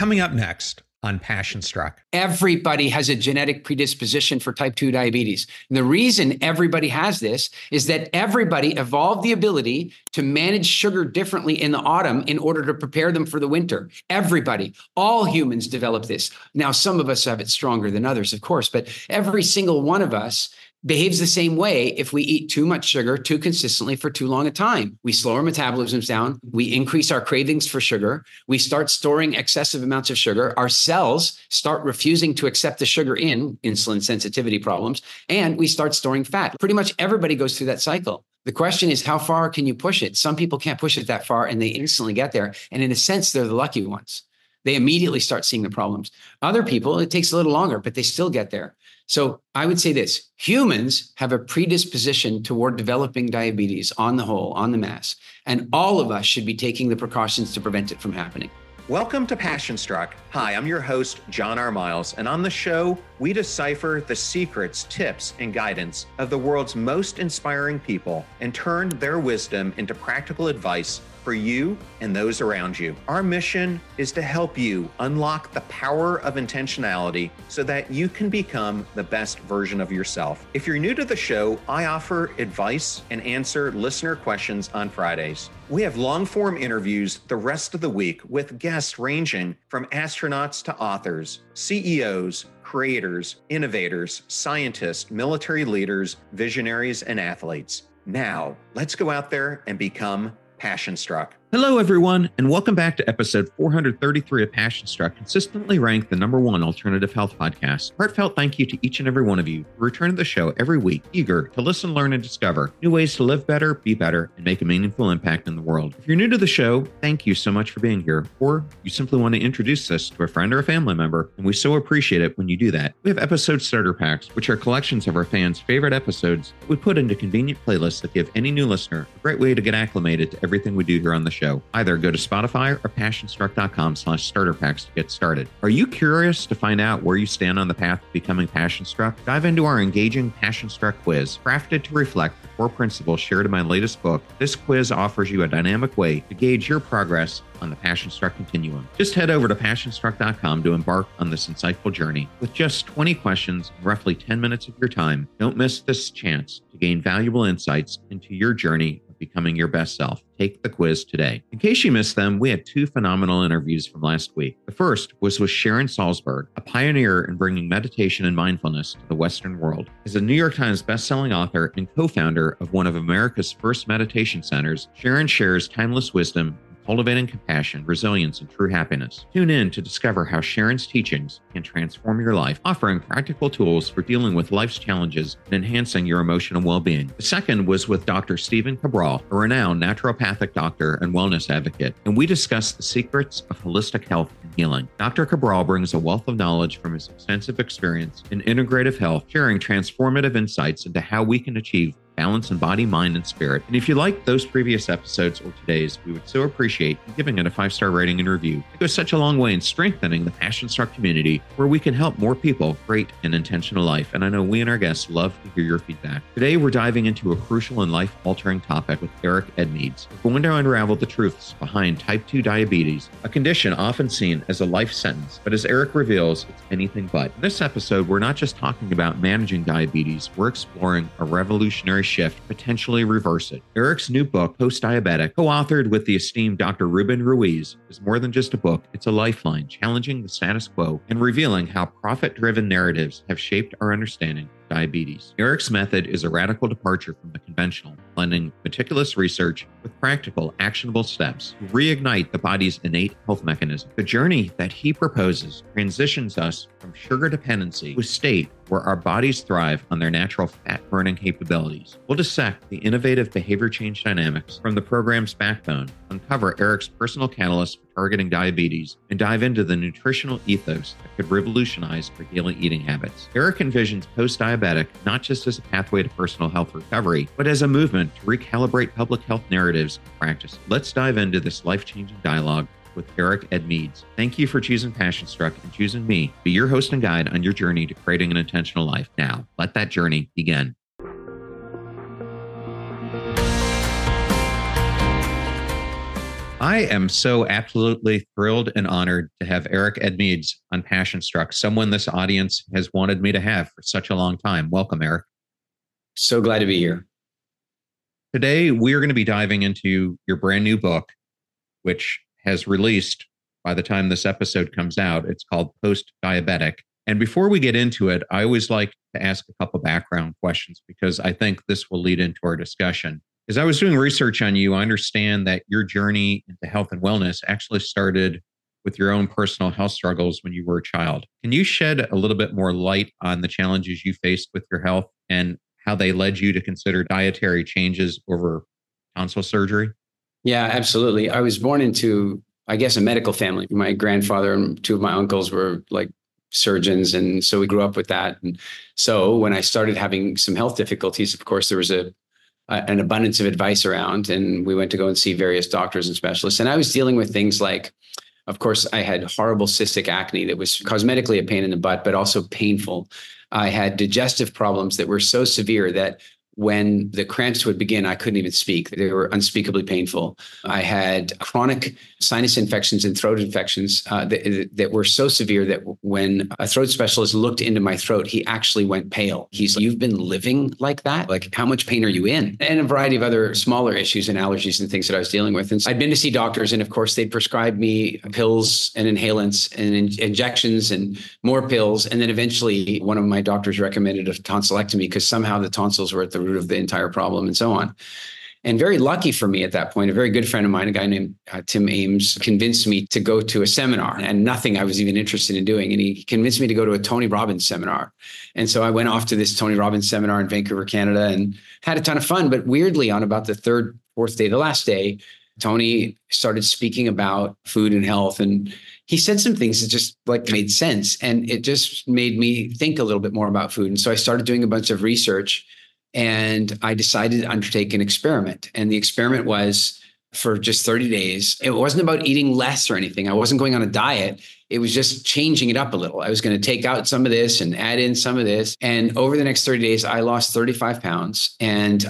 Coming up next on Passion Struck. Everybody has a genetic predisposition for type 2 diabetes. And the reason everybody has this is that everybody evolved the ability to manage sugar differently in the autumn in order to prepare them for the winter. Everybody, all humans develop this. Now, some of us have it stronger than others, of course, but every single one of us behaves the same way if we eat too much sugar too consistently for too long a time. We slow our metabolisms down. We increase our cravings for sugar. We start storing excessive amounts of sugar. Our cells start refusing to accept the sugar in, insulin sensitivity problems, and we start storing fat. Pretty much everybody goes through that cycle. The question is, how far can you push it? Some people can't push it that far and they instantly get there. And in a sense, they're the lucky ones. They immediately start seeing the problems. Other people, it takes a little longer, but they still get there. So I would say this: humans have a predisposition toward developing diabetes on the whole, on the mass, and all of us should be taking the precautions to prevent it from happening. Welcome to Passion Struck. Hi, I'm your host, John R. Miles, and on the show, we decipher the secrets, tips, and guidance of the world's most inspiring people and turn their wisdom into practical advice for you and those around you. Our mission is to help you unlock the power of intentionality so that you can become the best version of yourself. If you're new to the show, I offer advice and answer listener questions on Fridays. We have long-form interviews the rest of the week with guests ranging from astronauts to authors, CEOs, creators, innovators, scientists, military leaders, visionaries, and athletes. Now, let's go out there and become Passion Struck. Hello, everyone, and welcome back to episode 433 of Passion Struck, consistently ranked the #1 alternative health podcast. Heartfelt thank you to each and every one of you who return to the show every week, eager to listen, learn, and discover new ways to live better, be better, and make a meaningful impact in the world. If you're new to the show, thank you so much for being here, or you simply want to introduce us to a friend or a family member, and we so appreciate it when you do that. We have episode starter packs, which are collections of our fans' favorite episodes that we put into convenient playlists that give any new listener a great way to get acclimated to everything we do here on the show. Either go to Spotify or passionstruck.com/starter packs to get started. Are you curious to find out where you stand on the path to becoming Passion Struck? Dive into our engaging Passion Struck quiz, crafted to reflect the core principles shared in my latest book. This quiz offers you a dynamic way to gauge your progress on the Passion Struck continuum. Just head over to passionstruck.com to embark on this insightful journey. With just 20 questions and roughly 10 minutes of your time, don't miss this chance to gain valuable insights into your journey of becoming your best self. Take the quiz today. In case you missed them, we had two phenomenal interviews from last week. The first was with Sharon Salzberg, a pioneer in bringing meditation and mindfulness to the Western world. As a New York Times bestselling author and co-founder of one of America's first meditation centers, Sharon shares timeless wisdom, cultivating compassion, resilience, and true happiness. Tune in to discover how Sharon's teachings can transform your life, offering practical tools for dealing with life's challenges and enhancing your emotional well-being. The second was with Dr. Stephen Cabral, a renowned naturopathic doctor and wellness advocate, and we discussed the secrets of holistic health and healing. Dr. Cabral brings a wealth of knowledge from his extensive experience in integrative health, sharing transformative insights into how we can achieve balance in body, mind, and spirit. And if you like those previous episodes or today's, we would so appreciate you giving it a 5-star rating and review. It goes such a long way in strengthening the Passion Struck community, where we can help more people create an intentional life. And I know we and our guests love to hear your feedback. Today, we're diving into a crucial and life-altering topic with Eric Edmeades. We're going to unravel the truths behind type 2 diabetes, a condition often seen as a life sentence, but as Eric reveals, it's anything but. In this episode, we're not just talking about managing diabetes, we're exploring a revolutionary shift, potentially reverse it. Eric's new book, Post-Diabetic, co-authored with the esteemed Dr. Ruben Ruiz, is more than just a book. It's a lifeline, challenging the status quo and revealing how profit-driven narratives have shaped our understanding of diabetes. Eric's method is a radical departure from the conventional, blending meticulous research with practical, actionable steps to reignite the body's innate health mechanism. The journey that he proposes transitions us from sugar dependency to a state where our bodies thrive on their natural fat-burning capabilities. We'll dissect the innovative behavior change dynamics from the program's backbone, uncover Eric's personal catalyst for targeting diabetes, and dive into the nutritional ethos that could revolutionize our daily eating habits. Eric envisions post-diabetic not just as a pathway to personal health recovery, but as a movement to recalibrate public health narratives and practice. Let's dive into this life-changing dialogue with Eric Edmeades. Thank you for choosing Passion Struck and choosing me to be your host and guide on your journey to creating an intentional life. Now, let that journey begin. I am so absolutely thrilled and honored to have Eric Edmeades on Passion Struck, someone this audience has wanted me to have for such a long time. Welcome, Eric. So glad to be here. Today, we are going to be diving into your brand new book, which has released by the time this episode comes out. It's called Post Diabetic. And before we get into it, I always like to ask a couple background questions because I think this will lead into our discussion. As I was doing research on you, I understand that your journey into health and wellness actually started with your own personal health struggles when you were a child. Can you shed a little bit more light on the challenges you faced with your health and how they led you to consider dietary changes over tonsil surgery? Yeah, absolutely. I was born into, I guess, a medical family. My grandfather and two of my uncles were like surgeons. And so we grew up with that. And so when I started having some health difficulties, of course, there was an abundance of advice around, and we went to go and see various doctors and specialists. And I was dealing with things like, of course, I had horrible cystic acne that was cosmetically a pain in the butt, but also painful. I had digestive problems that were so severe that when the cramps would begin, I couldn't even speak. They were unspeakably painful. I had chronic sinus infections and throat infections that were so severe that when a throat specialist looked into my throat, he actually went pale. He's like, "You've been living like that? Like, how much pain are you in?" And a variety of other smaller issues and allergies and things that I was dealing with. And so I'd been to see doctors, and of course, they'd prescribe me pills and inhalants and injections and more pills. And then eventually, one of my doctors recommended a tonsillectomy because somehow the tonsils were at the root of the entire problem and so on. And very lucky for me at that point, a very good friend of mine, a guy named Tim Ames, convinced me to go to a seminar, and nothing I was even interested in doing. And he convinced me to go to a Tony Robbins seminar. And so I went off to this Tony Robbins seminar in Vancouver, Canada, and had a ton of fun. But weirdly, on about the third, fourth day, the last day, Tony started speaking about food and health. And he said some things that just like made sense. And it just made me think a little bit more about food. And so I started doing a bunch of research. And I decided to undertake an experiment. And the experiment was for just 30 days. It wasn't about eating less or anything. I wasn't going on a diet. It was just changing it up a little. I was going to take out some of this and add in some of this. And over the next 30 days, I lost 35 pounds. And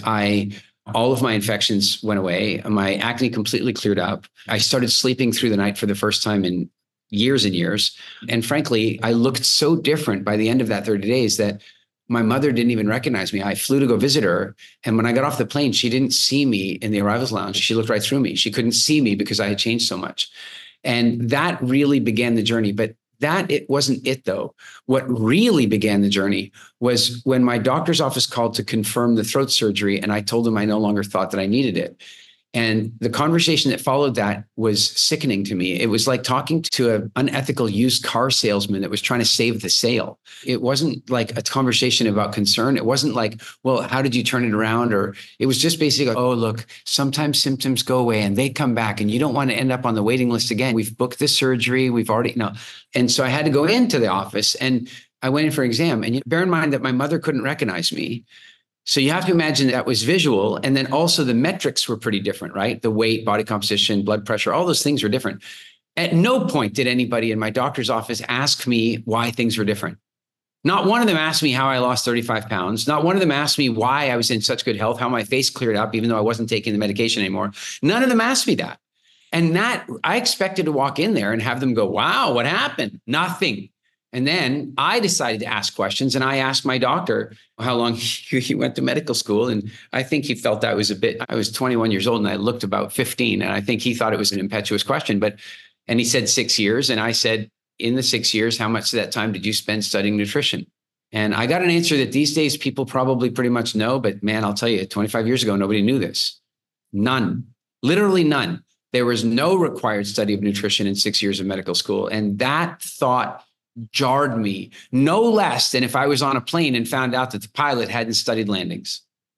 all of my infections went away. My acne completely cleared up. I started sleeping through the night for the first time in years and years. And frankly, I looked so different by the end of that 30 days that my mother didn't even recognize me. I flew to go visit her. And when I got off the plane, she didn't see me in the arrivals lounge. She looked right through me. She couldn't see me because I had changed so much. And that really began the journey. But it wasn't it, though. What really began the journey was when my doctor's office called to confirm the throat surgery. And I told them I no longer thought that I needed it. And the conversation that followed that was sickening to me. It was like talking to an unethical used car salesman that was trying to save the sale. It wasn't like a conversation about concern. It wasn't like, well, how did you turn it around? Or it was just basically, oh, look, sometimes symptoms go away and they come back and you don't want to end up on the waiting list again. We've booked the surgery. We've already, And so I had to go into the office and I went in for an exam. And bear in mind that my mother couldn't recognize me. So you have to imagine that was visual. And then also the metrics were pretty different, right? The weight, body composition, blood pressure, all those things were different. At no point did anybody in my doctor's office ask me why things were different. Not one of them asked me how I lost 35 pounds. Not one of them asked me why I was in such good health, how my face cleared up, even though I wasn't taking the medication anymore. None of them asked me that. And that I expected to walk in there and have them go, wow, what happened? Nothing. And then I decided to ask questions, and I asked my doctor how long he went to medical school. And I think he felt I was 21 years old and I looked about 15. And I think he thought it was an impetuous question, and he said 6 years. And I said, in the 6 years, how much of that time did you spend studying nutrition? And I got an answer that these days people probably pretty much know, but man, I'll tell you, 25 years ago, nobody knew this. None, literally none. There was no required study of nutrition in 6 years of medical school. And that thought jarred me no less than if I was on a plane and found out that the pilot hadn't studied landings.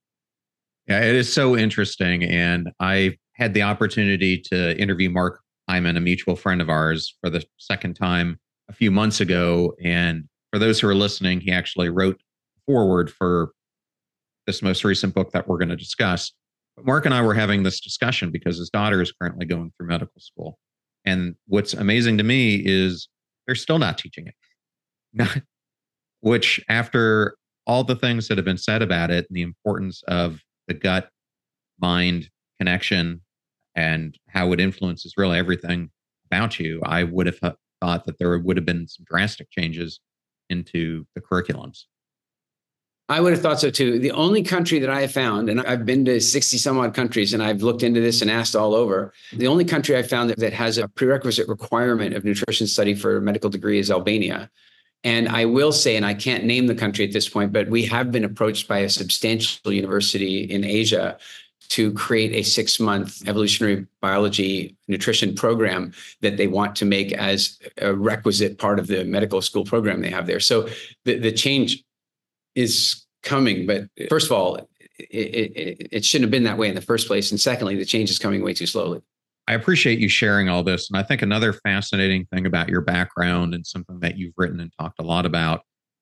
Yeah, it is so interesting. And I had the opportunity to interview Mark Hyman, a mutual friend of ours, for the second time a few months ago. And for those who are listening, he actually wrote forward for this most recent book that we're going to discuss. But Mark and I were having this discussion because his daughter is currently going through medical school. And what's amazing to me is they're still not teaching it, which after all the things that have been said about it and the importance of the gut mind connection, and how it influences really everything about you, I would have thought that there would have been some drastic changes into the curriculums. I would have thought so too. The only country that I have found, and I've been to 60 some odd countries and I've looked into this and asked all over, the only country I found that has a prerequisite requirement of nutrition study for a medical degree is Albania. And I will say, and I can't name the country at this point, but we have been approached by a substantial university in Asia to create a 6-month evolutionary biology nutrition program that they want to make as a requisite part of the medical school program they have there. So the change is coming, but first of all, it shouldn't have been that way in the first place. And secondly, the change is coming way too slowly. I appreciate you sharing all this. And I think another fascinating thing about your background and something that you've written and talked a lot about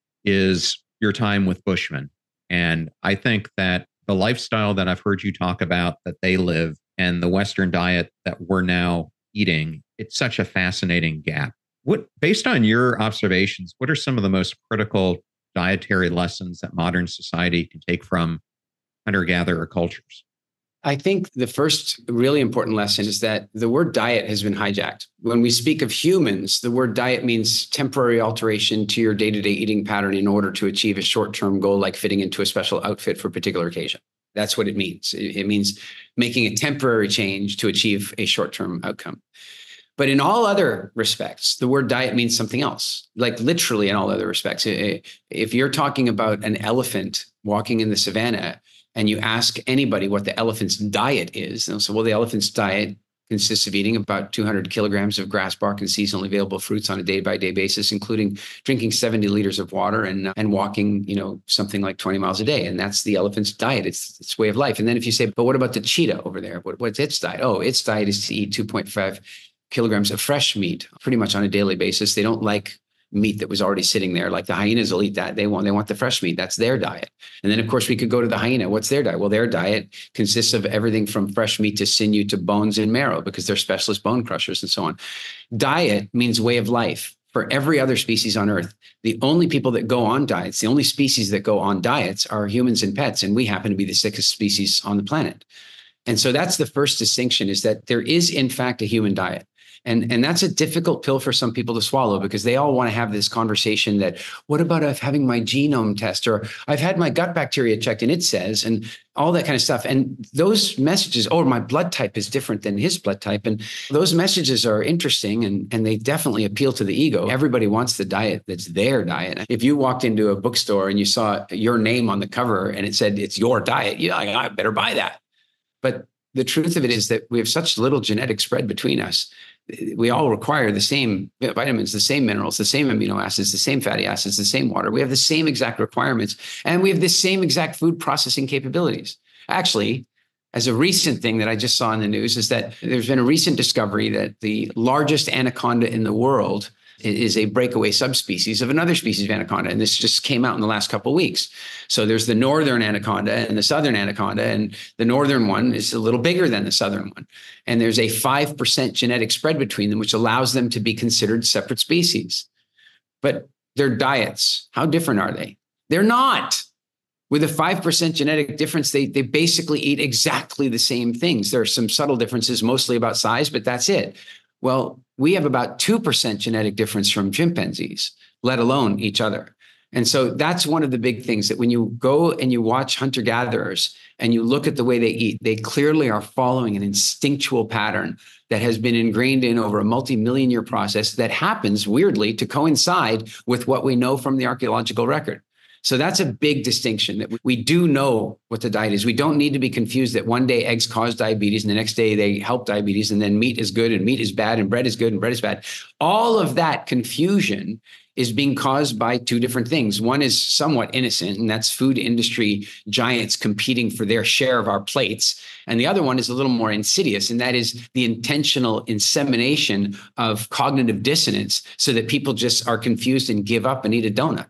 is your time with Bushmen. And I think that the lifestyle that I've heard you talk about that they live and the Western diet that we're now eating, it's such a fascinating gap. Based on your observations, what are some of the most critical dietary lessons that modern society can take from hunter-gatherer cultures? I think the first really important lesson is that the word diet has been hijacked. When we speak of humans, the word diet means temporary alteration to your day-to-day eating pattern in order to achieve a short-term goal like fitting into a special outfit for a particular occasion. That's what it means. It means making a temporary change to achieve a short-term outcome. But in all other respects, the word diet means something else, like literally in all other respects. If you're talking about an elephant walking in the savannah, and you ask anybody what the elephant's diet is, they'll say, well, the elephant's diet consists of eating about 200 kilograms of grass bark and seasonally available fruits on a day-by-day basis, including drinking 70 liters of water and walking, something like 20 miles a day. And that's the elephant's diet. It's its way of life. And then if you say, but what about the cheetah over there? What's its diet? Oh, its diet is to eat 2.5 kilograms of fresh meat pretty much on a daily basis. They don't like meat that was already sitting there. Like the hyenas will eat that. They want the fresh meat. That's their diet. And then of course we could go to the hyena. What's their diet? Well, their diet consists of everything from fresh meat to sinew to bones and marrow because they're specialist bone crushers and so on. Diet means way of life. For every other species on Earth, the only people that go on diets, the only species that go on diets are humans and pets. And we happen to be the sickest species on the planet. And so that's the first distinction, is that there is in fact a human diet. And that's a difficult pill for some people to swallow because they all want to have this conversation that, what about having my genome test, or I've had my gut bacteria checked and it says, and all that kind of stuff. And those messages, oh, my blood type is different than his blood type. And those messages are interesting and they definitely appeal to the ego. Everybody wants the diet that's their diet. If you walked into a bookstore and you saw your name on the cover and it said it's your diet, you're like, I better buy that. But the truth of it is that we have such little genetic spread between us. We all require the same vitamins, the same minerals, the same amino acids, the same fatty acids, the same water. We have the same exact requirements, and we have the same exact food processing capabilities. Actually, as a recent thing that I just saw in the news is that there's been a recent discovery that the largest anaconda in the world is a breakaway subspecies of another species of anaconda. And this just came out in the last couple of weeks. So there's the northern anaconda and the southern anaconda, and the northern one is a little bigger than the southern one. And there's a 5% genetic spread between them, which allows them to be considered separate species. But their diets, how different are they? They're not. With a 5% genetic difference, they basically eat exactly the same things. There are some subtle differences, mostly about size, but that's it. Well, we have about 2% genetic difference from chimpanzees, let alone each other. And so that's one of the big things, that when you go and you watch hunter-gatherers and you look at the way they eat, they clearly are following an instinctual pattern that has been ingrained in over a multi-million year process that happens weirdly to coincide with what we know from the archaeological record. So that's a big distinction, that we do know what the diet is. We don't need to be confused that one day eggs cause diabetes and the next day they help diabetes, and then meat is good and meat is bad and bread is good and bread is bad. All of that confusion is being caused by two different things. One is somewhat innocent, and that's food industry giants competing for their share of our plates. And the other one is a little more insidious, and that is the intentional insemination of cognitive dissonance so that people just are confused and give up and eat a donut.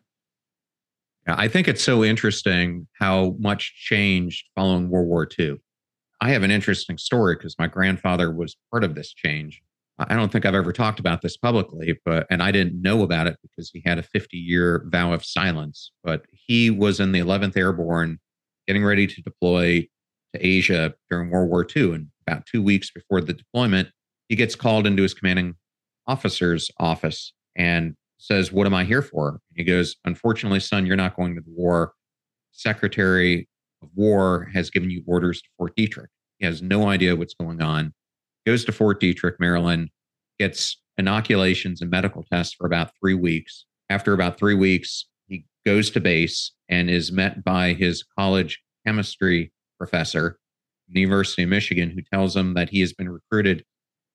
Yeah, I think it's so interesting how much changed following World War II. I have an interesting story because my grandfather was part of this change. I don't think I've ever talked about this publicly, and I didn't know about it because he had a 50-year vow of silence. But he was in the 11th Airborne, getting ready to deploy to Asia during World War II. And about 2 weeks before the deployment, he gets called into his commanding officer's office and says, "What am I here for?" He goes, "Unfortunately, son, you're not going to the war. Secretary of War has given you orders to Fort Detrick." He has no idea what's going on. Goes to Fort Detrick, Maryland, gets inoculations and medical tests for about 3 weeks. After about 3 weeks, he goes to base and is met by his college chemistry professor from the University of Michigan, who tells him that he has been recruited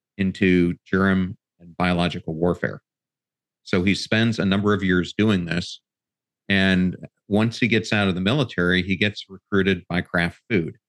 into germ and biological warfare. So he spends a number of years doing this. And once he gets out of the military, he gets recruited by Kraft Food.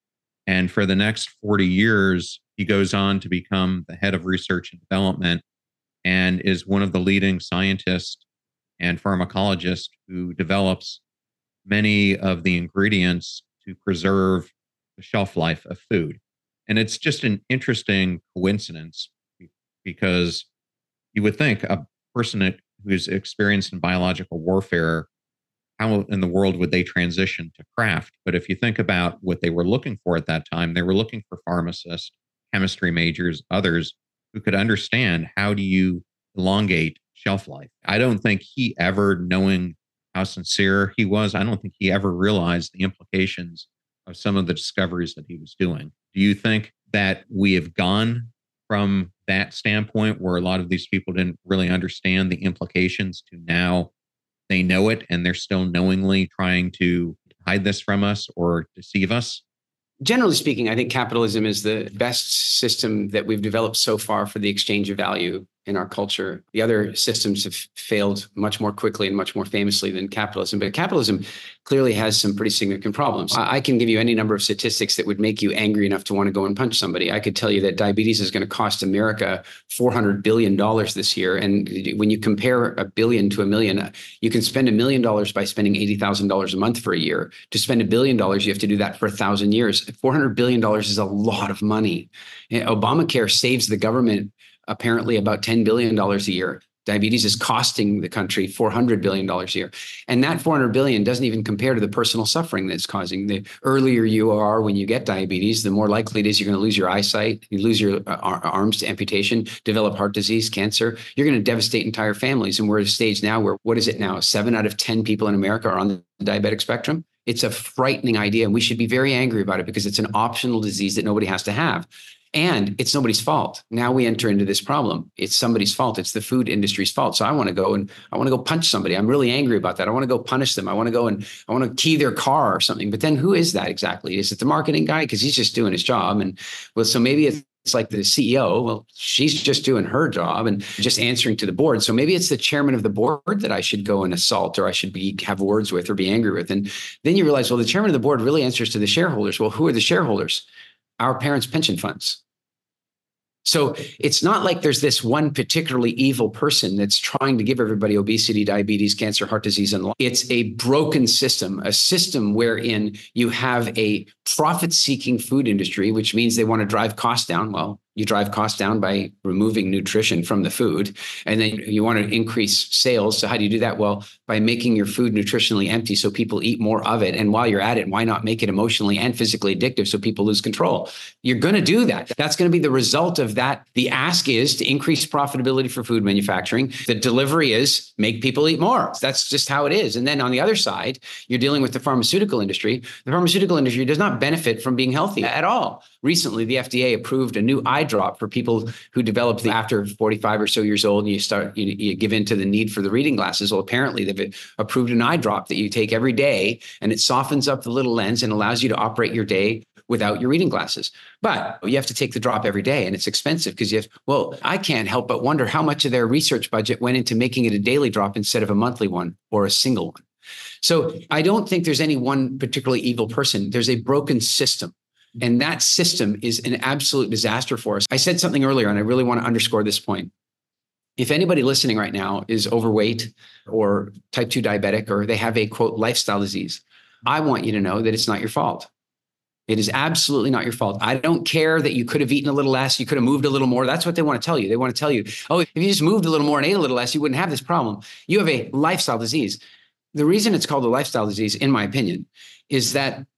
And for the next 40 years, he goes on to become the head of research and development and is one of the leading scientists and pharmacologists who develops many of the ingredients to preserve the shelf life of food. And it's just an interesting coincidence because you would think a person who's experienced in biological warfare, how in the world would they transition to craft? But if you think about what they were looking for at that time, they were looking for pharmacists, chemistry majors, others who could understand how do you elongate shelf life. I don't think he ever, knowing how sincere he was, I don't think he ever realized the implications of some of the discoveries that he was doing. Do you think that we have gone from that standpoint where a lot of these people didn't really understand the implications to now they know it and they're still knowingly trying to hide this from us or deceive us? Generally speaking, I think capitalism is the best system that we've developed so far for the exchange of value in our culture. The other systems have failed much more quickly and much more famously than capitalism. But capitalism clearly has some pretty significant problems. I can give you any number of statistics that would make you angry enough to want to go and punch somebody. I could tell you that diabetes is going to cost America $400 billion this year. And when you compare $1 billion to $1 million, you can spend $1 million by spending $80,000 a month for a year. To spend $1 billion, you have to do that for 1,000 years. $400 billion is a lot of money. Obamacare saves the government apparently about $10 billion a year. Diabetes is costing the country $400 billion a year. And that $400 billion doesn't even compare to the personal suffering that it's causing. The earlier you are when you get diabetes, the more likely it is you're going to lose your eyesight, you lose your arms to amputation, develop heart disease, cancer. You're going to devastate entire families. And we're at a stage now where, what is it now? 7 out of 10 people in America are on the diabetic spectrum. It's a frightening idea. And we should be very angry about it because it's an optional disease that nobody has to have. And it's nobody's fault. Now we enter into this problem. It's somebody's fault. It's the food industry's fault. So I want to go punch somebody. I'm really angry about that. I want to go punish them. I want to key their car or something. But then who is that exactly? Is it the marketing guy? Because he's just doing his job. And well, so maybe it's like the CEO. Well, she's just doing her job and just answering to the board. So maybe it's the chairman of the board that I should go and assault or I should have words with or be angry with. And then you realize, well, the chairman of the board really answers to the shareholders. Well, who are the shareholders? Our parents' pension funds. So it's not like there's this one particularly evil person that's trying to give everybody obesity, diabetes, cancer, heart disease, and it's a broken system, a system wherein you have a profit-seeking food industry, which means they want to drive costs down. Well, you drive costs down by removing nutrition from the food, and then you want to increase sales. So how do you do that? Well, by making your food nutritionally empty so people eat more of it. And while you're at it, why not make it emotionally and physically addictive so people lose control? You're going to do that. That's going to be the result of that. The ask is to increase profitability for food manufacturing. The delivery is make people eat more. That's just how it is. And then on the other side, you're dealing with the pharmaceutical industry. The pharmaceutical industry does not benefit from being healthy at all. Recently, the FDA approved a new eye drop for people who develop after 45 or so years old, and you give in to the need for the reading glasses. Well, apparently they've approved an eye drop that you take every day, and it softens up the little lens and allows you to operate your day without your reading glasses. But you have to take the drop every day, and it's expensive because I can't help but wonder how much of their research budget went into making it a daily drop instead of a monthly one or a single one. So I don't think there's any one particularly evil person. There's a broken system. And that system is an absolute disaster for us. I said something earlier, and I really want to underscore this point. If anybody listening right now is overweight or type 2 diabetic, or they have a, quote, lifestyle disease, I want you to know that it's not your fault. It is absolutely not your fault. I don't care that you could have eaten a little less, you could have moved a little more. That's what they want to tell you. They want to tell you, oh, if you just moved a little more and ate a little less, you wouldn't have this problem. You have a lifestyle disease. The reason it's called a lifestyle disease, in my opinion, is that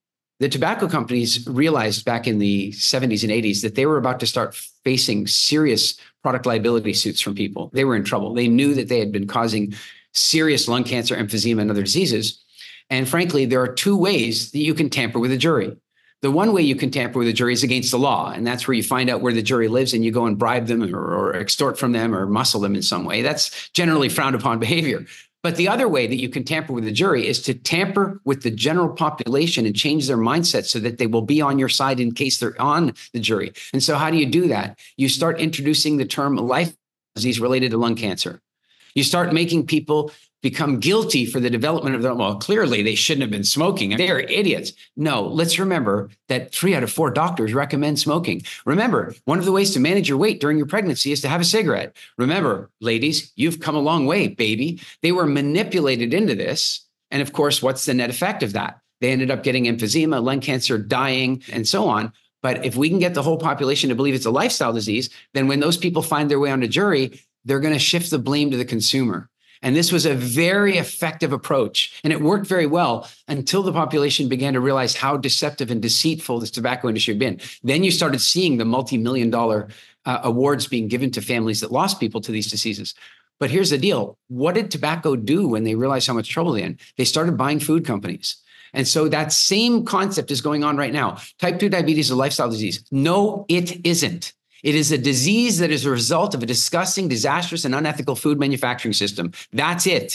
The tobacco companies realized back in the 70s and 80s that they were about to start facing serious product liability suits from people. They were in trouble. They knew that they had been causing serious lung cancer, emphysema, and other diseases. And frankly, there are two ways that you can tamper with a jury. The one way you can tamper with a jury is against the law. And that's where you find out where the jury lives and you go and bribe them or extort from them or muscle them in some way. That's generally frowned upon behavior. But the other way that you can tamper with the jury is to tamper with the general population and change their mindset so that they will be on your side in case they're on the jury. And so how do you do that? You start introducing the term life disease related to lung cancer. You start making people become guilty for the development of their, well, clearly they shouldn't have been smoking. They're idiots. No, let's remember that 3 out of 4 doctors recommend smoking. Remember, one of the ways to manage your weight during your pregnancy is to have a cigarette. Remember, ladies, you've come a long way, baby. They were manipulated into this. And of course, what's the net effect of that? They ended up getting emphysema, lung cancer, dying, and so on. But if we can get the whole population to believe it's a lifestyle disease, then when those people find their way on a jury, they're going to shift the blame to the consumer. And this was a very effective approach. And it worked very well until the population began to realize how deceptive and deceitful this tobacco industry had been. Then you started seeing the multi-million-dollar awards being given to families that lost people to these diseases. But here's the deal. What did tobacco do when they realized how much trouble they're in? They started buying food companies. And so that same concept is going on right now. Type 2 diabetes is a lifestyle disease. No, it isn't. It is a disease that is a result of a disgusting, disastrous, and unethical food manufacturing system. That's it.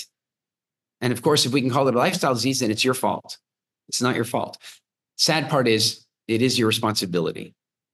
And of course, if we can call it a lifestyle disease, then it's your fault. It's not your fault. Sad part is, it is your responsibility.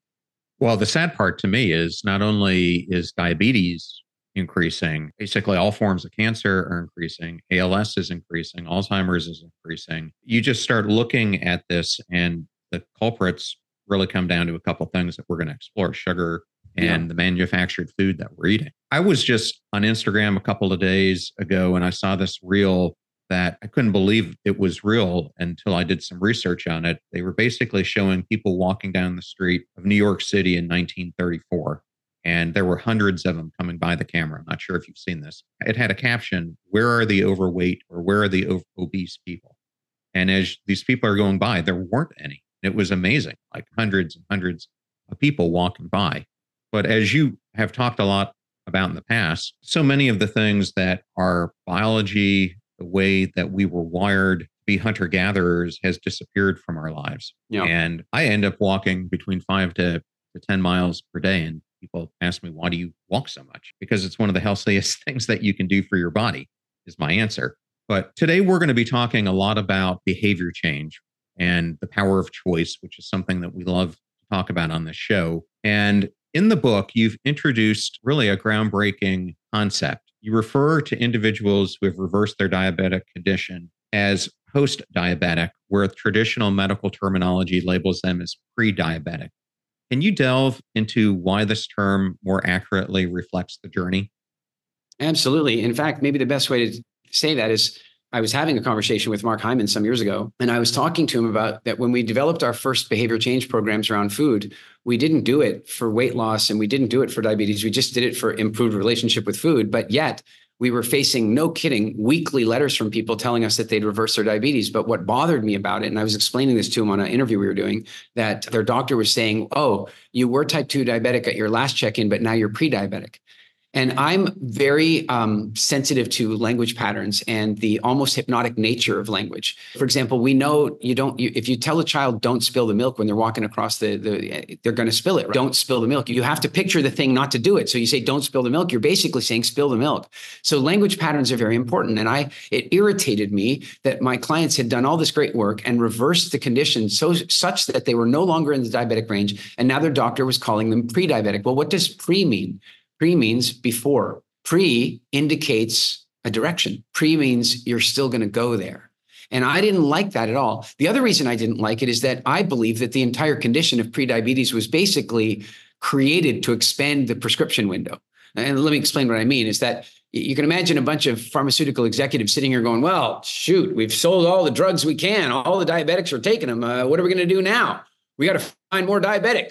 Well, the sad part to me is not only is diabetes increasing, basically all forms of cancer are increasing, ALS is increasing, Alzheimer's is increasing. You just start looking at this and the culprits really come down to a couple of things that we're going to explore: sugar and the manufactured food that we're eating. I was just on Instagram a couple of days ago and I saw this reel that I couldn't believe it was real until I did some research on it. They were basically showing people walking down the street of New York City in 1934. And there were hundreds of them coming by the camera. I'm not sure if you've seen this. It had a caption, "Where are the overweight or where are the obese people?" And as these people are going by, there weren't any. It was amazing, like hundreds and hundreds of people walking by. But as you have talked a lot about in the past, so many of the things that our biology, the way that we were wired to be hunter-gatherers has disappeared from our lives. Yeah. And I end up walking between 5 to 10 miles per day. And people ask me, why do you walk so much? Because it's one of the healthiest things that you can do for your body, is my answer. But today we're going to be talking a lot about behavior change and the power of choice, which is something that we love to talk about on this show. And in the book, you've introduced really a groundbreaking concept. You refer to individuals who have reversed their diabetic condition as post-diabetic, where traditional medical terminology labels them as pre-diabetic. Can you delve into why this term more accurately reflects the journey? Absolutely. In fact, maybe the best way to say that is, I was having a conversation with Mark Hyman some years ago, and I was talking to him about that when we developed our first behavior change programs around food, we didn't do it for weight loss and we didn't do it for diabetes. We just did it for improved relationship with food. But yet we were facing, no kidding, weekly letters from people telling us that they'd reversed their diabetes. But what bothered me about it, and I was explaining this to them on an interview we were doing, that their doctor was saying, "Oh, you were type 2 diabetic at your last check-in, but now you're pre-diabetic." And I'm very sensitive to language patterns and the almost hypnotic nature of language. For example, we know if you tell a child don't spill the milk when they're walking across they're going to spill it. Right? Don't spill the milk. You have to picture the thing not to do it. So you say, don't spill the milk. You're basically saying spill the milk. So language patterns are very important. And it irritated me that my clients had done all this great work and reversed the condition such that they were no longer in the diabetic range. And now their doctor was calling them pre-diabetic. Well, what does pre mean? Pre means before. Pre indicates a direction. Pre means you're still going to go there. And I didn't like that at all. The other reason I didn't like it is that I believe that the entire condition of prediabetes was basically created to expand the prescription window. And let me explain what I mean is that you can imagine a bunch of pharmaceutical executives sitting here going, well, shoot, we've sold all the drugs we can. All the diabetics are taking them. What are we going to do now? We got to find more diabetics.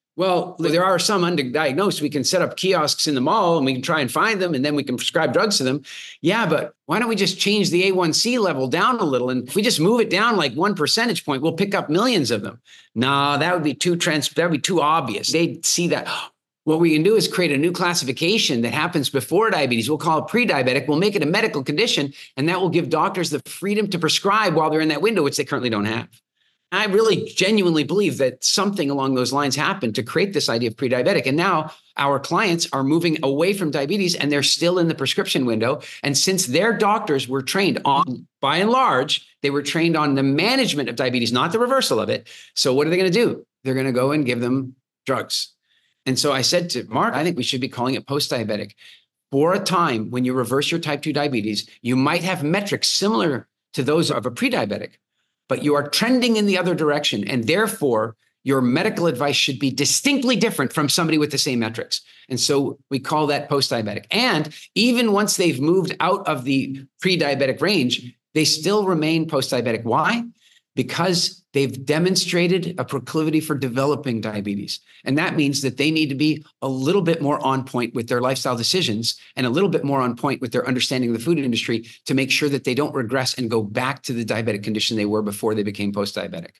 Well, there are some underdiagnosed. We can set up kiosks in the mall and we can try and find them and then we can prescribe drugs to them. Yeah, but why don't we just change the A1C level down a little? And if we just move it down like 1 percentage point, we'll pick up millions of them. No, that would be that would be too obvious. They'd see that. What we can do is create a new classification that happens before diabetes. We'll call it pre-diabetic. We'll make it a medical condition, and that will give doctors the freedom to prescribe while they're in that window, which they currently don't have. I really genuinely believe that something along those lines happened to create this idea of pre-diabetic. And now our clients are moving away from diabetes and they're still in the prescription window. And since their doctors were trained on, by and large, they were trained on the management of diabetes, not the reversal of it. So what are they going to do? They're going to go and give them drugs. And so I said to Mark, I think we should be calling it post-diabetic. For a time when you reverse your type 2 diabetes, you might have metrics similar to those of a pre-diabetic, but you are trending in the other direction. And therefore, your medical advice should be distinctly different from somebody with the same metrics. And so we call that post-diabetic. And even once they've moved out of the pre-diabetic range, they still remain post-diabetic. Why? Because they've demonstrated a proclivity for developing diabetes. And that means that they need to be a little bit more on point with their lifestyle decisions and a little bit more on point with their understanding of the food industry to make sure that they don't regress and go back to the diabetic condition they were before they became post-diabetic.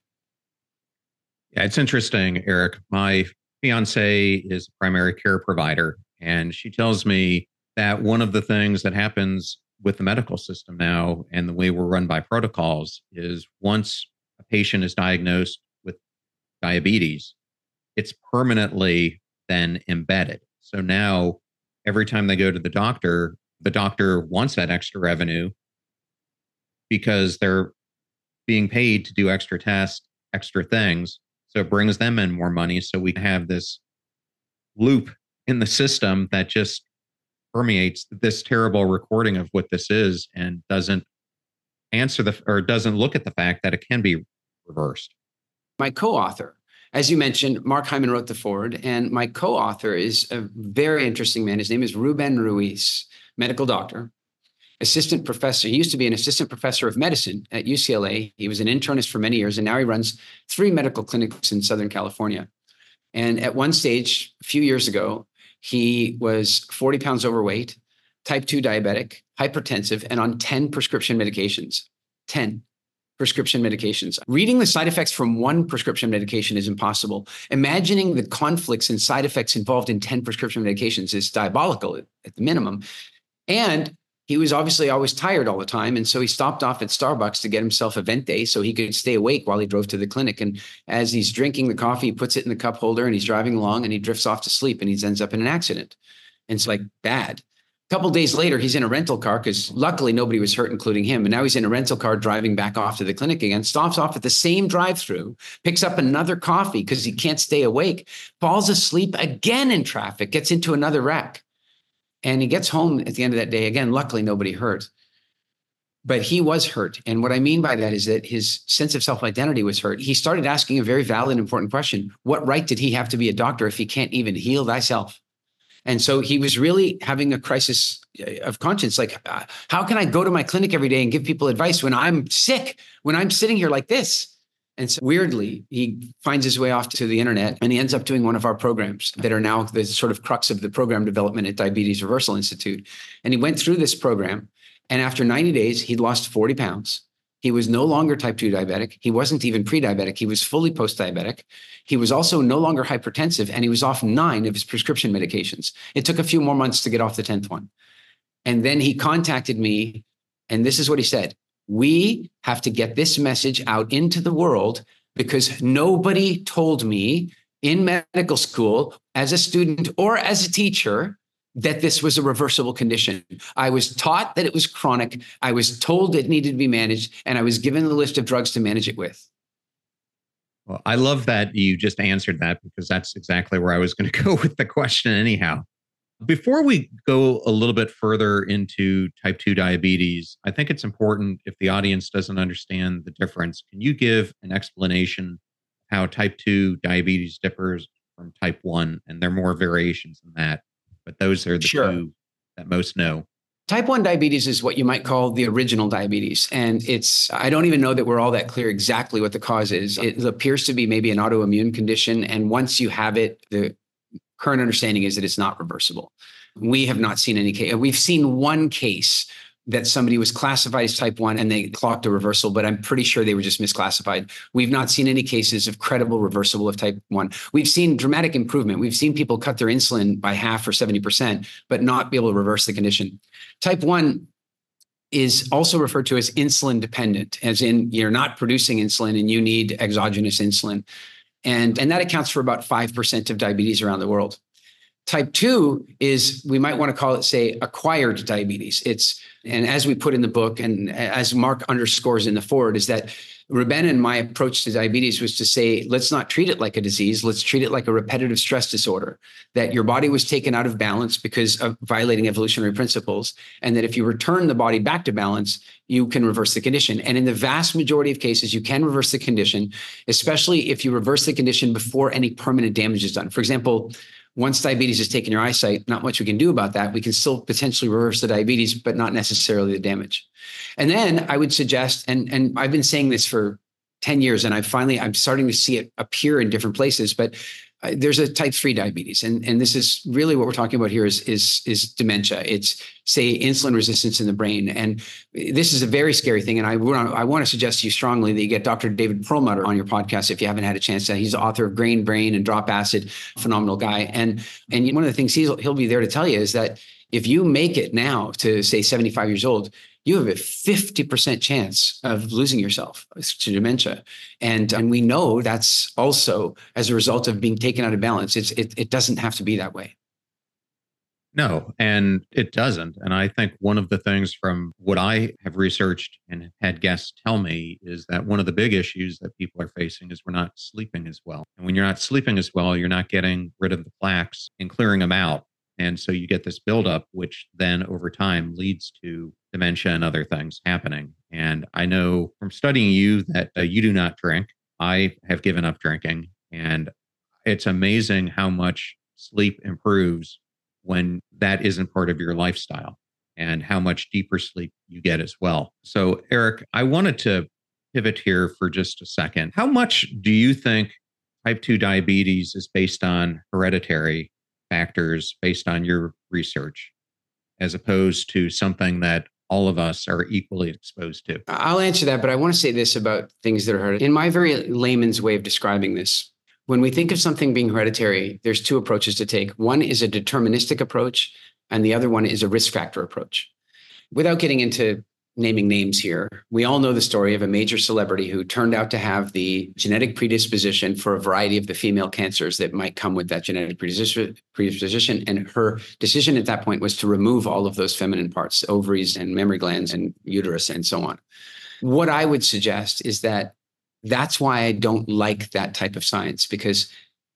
Yeah, it's interesting, Eric. My fiance is a primary care provider, and she tells me that one of the things that happens with the medical system now and the way we're run by protocols is once a patient is diagnosed with diabetes, it's permanently then embedded. So now every time they go to the doctor wants that extra revenue because they're being paid to do extra tests, extra things. So it brings them in more money. So we have this loop in the system that just permeates this terrible recording of what this is and doesn't doesn't look at the fact that it can be reversed. My co-author, as you mentioned, Mark Hyman wrote the foreword, and my co-author is a very interesting man. His name is Ruben Ruiz, medical doctor, assistant professor. He used to be an assistant professor of medicine at UCLA. He was an internist for many years, and now he runs 3 medical clinics in Southern California. And at one stage, a few years ago, he was 40 pounds overweight, type 2 diabetic, hypertensive, and on 10 prescription medications. 10 prescription medications. Reading the side effects from one prescription medication is impossible. Imagining the conflicts and side effects involved in 10 prescription medications is diabolical at the minimum. And he was obviously always tired all the time. And so he stopped off at Starbucks to get himself a Venti so he could stay awake while he drove to the clinic. And as he's drinking the coffee, he puts it in the cup holder and he's driving along and he drifts off to sleep and he ends up in an accident. And it's like bad. A couple of days later, he's in a rental car because luckily nobody was hurt, including him. And now he's in a rental car driving back off to the clinic again, stops off at the same drive-through, picks up another coffee because he can't stay awake, falls asleep again in traffic, gets into another wreck. And he gets home at the end of that day. Again, luckily, nobody hurt. But he was hurt. And what I mean by that is that his sense of self-identity was hurt. He started asking a very valid and important question. What right did he have to be a doctor if he can't even heal thyself? And so he was really having a crisis of conscience. Like, how can I go to my clinic every day and give people advice when I'm sick, when I'm sitting here like this? And so weirdly, he finds his way off to the internet and he ends up doing one of our programs that are now the sort of crux of the program development at Diabetes Reversal Institute. And he went through this program. And after 90 days, he'd lost 40 pounds. He was no longer type 2 diabetic. He wasn't even pre-diabetic. He was fully post-diabetic. He was also no longer hypertensive, and he was off 9 of his prescription medications. It took a few more months to get off the 10th one. And then he contacted me, and this is what he said. We have to get this message out into the world because nobody told me in medical school, as a student or as a teacher, that this was a reversible condition. I was taught that it was chronic. I was told it needed to be managed, and I was given the list of drugs to manage it with. Well, I love that you just answered that because that's exactly where I was going to go with the question anyhow. Before we go a little bit further into type 2 diabetes, I think it's important if the audience doesn't understand the difference. Can you give an explanation how type 2 diabetes differs from type 1? And there are more variations than that, but those are the Sure. two that most know. Type 1 diabetes is what you might call the original diabetes. And I don't even know that we're all that clear exactly what the cause is. It appears to be maybe an autoimmune condition. And once you have it, the current understanding is that it's not reversible. We have not seen any case. We've seen one case that somebody was classified as type 1 and they clocked a reversal, but I'm pretty sure they were just misclassified. We've not seen any cases of credible reversible of type 1. We've seen dramatic improvement. We've seen people cut their insulin by half or 70%, but not be able to reverse the condition. Type 1 is also referred to as insulin dependent, as in you're not producing insulin and you need exogenous insulin. And that accounts for about 5% of diabetes around the world. Type 2 is, we might want to call it, say, acquired diabetes. And as we put in the book, and as Mark underscores in the forward, is that Ruben and my approach to diabetes was to say, let's not treat it like a disease. Let's treat it like a repetitive stress disorder, that your body was taken out of balance because of violating evolutionary principles. And that if you return the body back to balance, you can reverse the condition. And in the vast majority of cases, you can reverse the condition, especially if you reverse the condition before any permanent damage is done. For example, once diabetes has taken your eyesight, not much we can do about that. We can still potentially reverse the diabetes, but not necessarily the damage. And then I would suggest, and I've been saying this for 10 years, and I'm starting to see it appear in different places, but there's a type 3 diabetes. And this is really what we're talking about here is dementia. It's, say, insulin resistance in the brain. And this is a very scary thing. And I want to suggest to you strongly that you get Dr. David Perlmutter on your podcast if you haven't had a chance. He's the author of Grain Brain and Drop Acid, phenomenal guy. And one of the things he'll be there to tell you is that if you make it now to, say, 75 years old, you have a 50% chance of losing yourself to dementia. And we know that's also as a result of being taken out of balance. It doesn't have to be that way. No, and it doesn't. And I think one of the things from what I have researched and had guests tell me is that one of the big issues that people are facing is we're not sleeping as well. And when you're not sleeping as well, you're not getting rid of the plaques and clearing them out. And so you get this buildup, which then over time leads to dementia and other things happening. And I know from studying you that you do not drink. I have given up drinking. And it's amazing how much sleep improves when that isn't part of your lifestyle and how much deeper sleep you get as well. So, Eric, I wanted to pivot here for just a second. How much do you think type 2 diabetes is based on hereditary factors, based on your research, as opposed to something that all of us are equally exposed to? I'll answer that, but I want to say this about things that are hereditary. In my very layman's way of describing this, when we think of something being hereditary, there's two approaches to take. One is a deterministic approach, and the other one is a risk factor approach. Without getting into naming names here, we all know the story of a major celebrity who turned out to have the genetic predisposition for a variety of the female cancers that might come with that genetic predisposition. And her decision at that point was to remove all of those feminine parts, ovaries and mammary glands and uterus and so on. What I would suggest is that that's why I don't like that type of science, because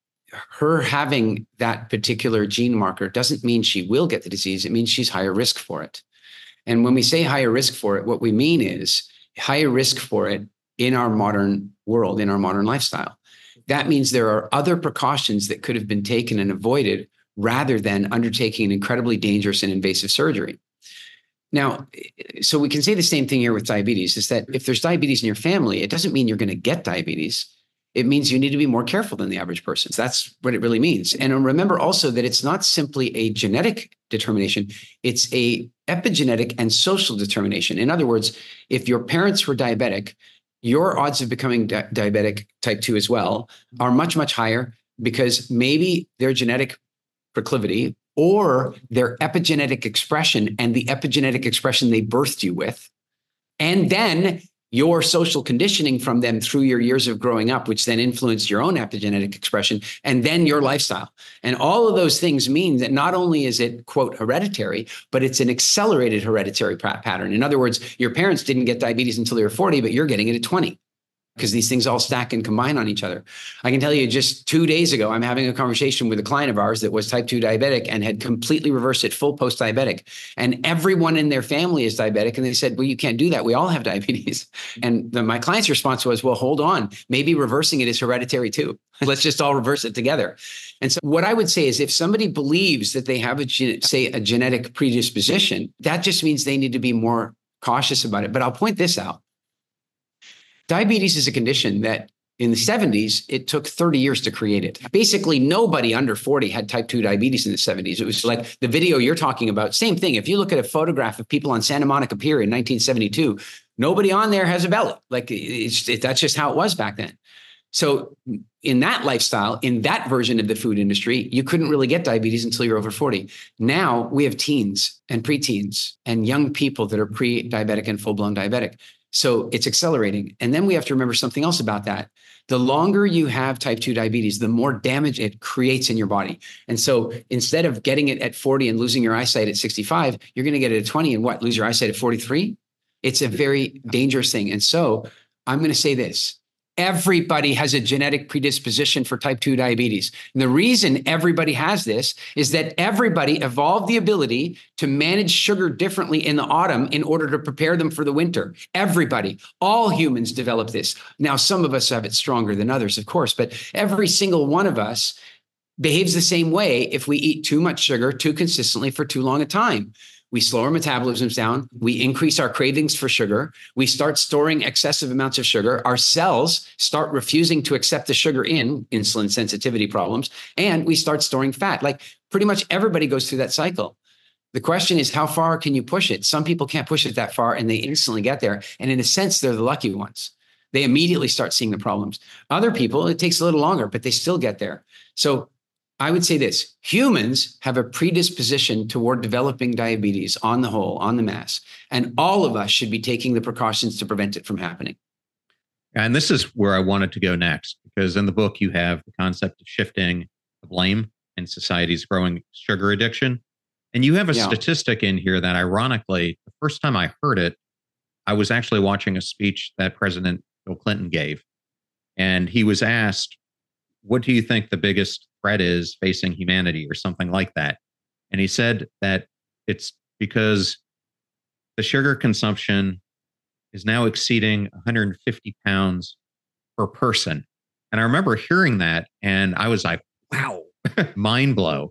her having that particular gene marker doesn't mean she will get the disease. It means she's higher risk for it. And when we say higher risk for it, what we mean is higher risk for it in our modern world, in our modern lifestyle. That means there are other precautions that could have been taken and avoided rather than undertaking an incredibly dangerous and invasive surgery. Now, so we can say the same thing here with diabetes, is that if there's diabetes in your family, it doesn't mean you're going to get diabetes. It means you need to be more careful than the average person. That's what it really means. And remember also that it's not simply a genetic determination, it's a epigenetic and social determination. In other words, if your parents were diabetic, your odds of becoming diabetic type 2 as well are much, much higher, because maybe their genetic proclivity or their epigenetic expression and the epigenetic expression they birthed you with, and then your social conditioning from them through your years of growing up, which then influenced your own epigenetic expression, and then your lifestyle. And all of those things mean that not only is it, quote, hereditary, but it's an accelerated hereditary pattern. In other words, your parents didn't get diabetes until they were 40, but you're getting it at 20. because these things all stack and combine on each other. I can tell you just 2 days ago, I'm having a conversation with a client of ours that was type 2 diabetic and had completely reversed it, full post-diabetic. And everyone in their family is diabetic. And they said, well, you can't do that. We all have diabetes. And my client's response was, well, hold on. Maybe reversing it is hereditary too. Let's just all reverse it together. And so what I would say is if somebody believes that they have a genetic predisposition, that just means they need to be more cautious about it. But I'll point this out. Diabetes is a condition that in the 70s, it took 30 years to create it. Basically, nobody under 40 had type 2 diabetes in the 70s. It was like the video you're talking about. Same thing. If you look at a photograph of people on Santa Monica Pier in 1972, nobody on there has a belly. Like that's just how it was back then. So in that lifestyle, in that version of the food industry, you couldn't really get diabetes until you're over 40. Now we have teens and preteens and young people that are pre-diabetic and full-blown diabetic. So it's accelerating. And then we have to remember something else about that. The longer you have type 2 diabetes, the more damage it creates in your body. And so instead of getting it at 40 and losing your eyesight at 65, you're going to get it at 20 and lose your eyesight at 43? It's a very dangerous thing. And so I'm going to say this. Everybody has a genetic predisposition for type 2 diabetes. And the reason everybody has this is that everybody evolved the ability to manage sugar differently in the autumn in order to prepare them for the winter. Everybody, all humans develop this. Now, some of us have it stronger than others, of course, but every single one of us behaves the same way if we eat too much sugar too consistently for too long a time. We slow our metabolisms down. We increase our cravings for sugar. We start storing excessive amounts of sugar. Our cells start refusing to accept the sugar in, insulin sensitivity problems, and we start storing fat. Like pretty much everybody goes through that cycle. The question is, how far can you push it? Some people can't push it that far and they instantly get there. And in a sense, they're the lucky ones. They immediately start seeing the problems. Other people, it takes a little longer, but they still get there. So I would say this, humans have a predisposition toward developing diabetes on the whole, on the mass, and all of us should be taking the precautions to prevent it from happening. And this is where I wanted to go next, because in the book, you have the concept of shifting the blame in society's growing sugar addiction. And you have a statistic in here that ironically, the first time I heard it, I was actually watching a speech that President Bill Clinton gave. And he was asked, what do you think the biggest threat is facing humanity or something like that? And he said that it's because the sugar consumption is now exceeding 150 pounds per person. And I remember hearing that and I was like, wow, mind blow.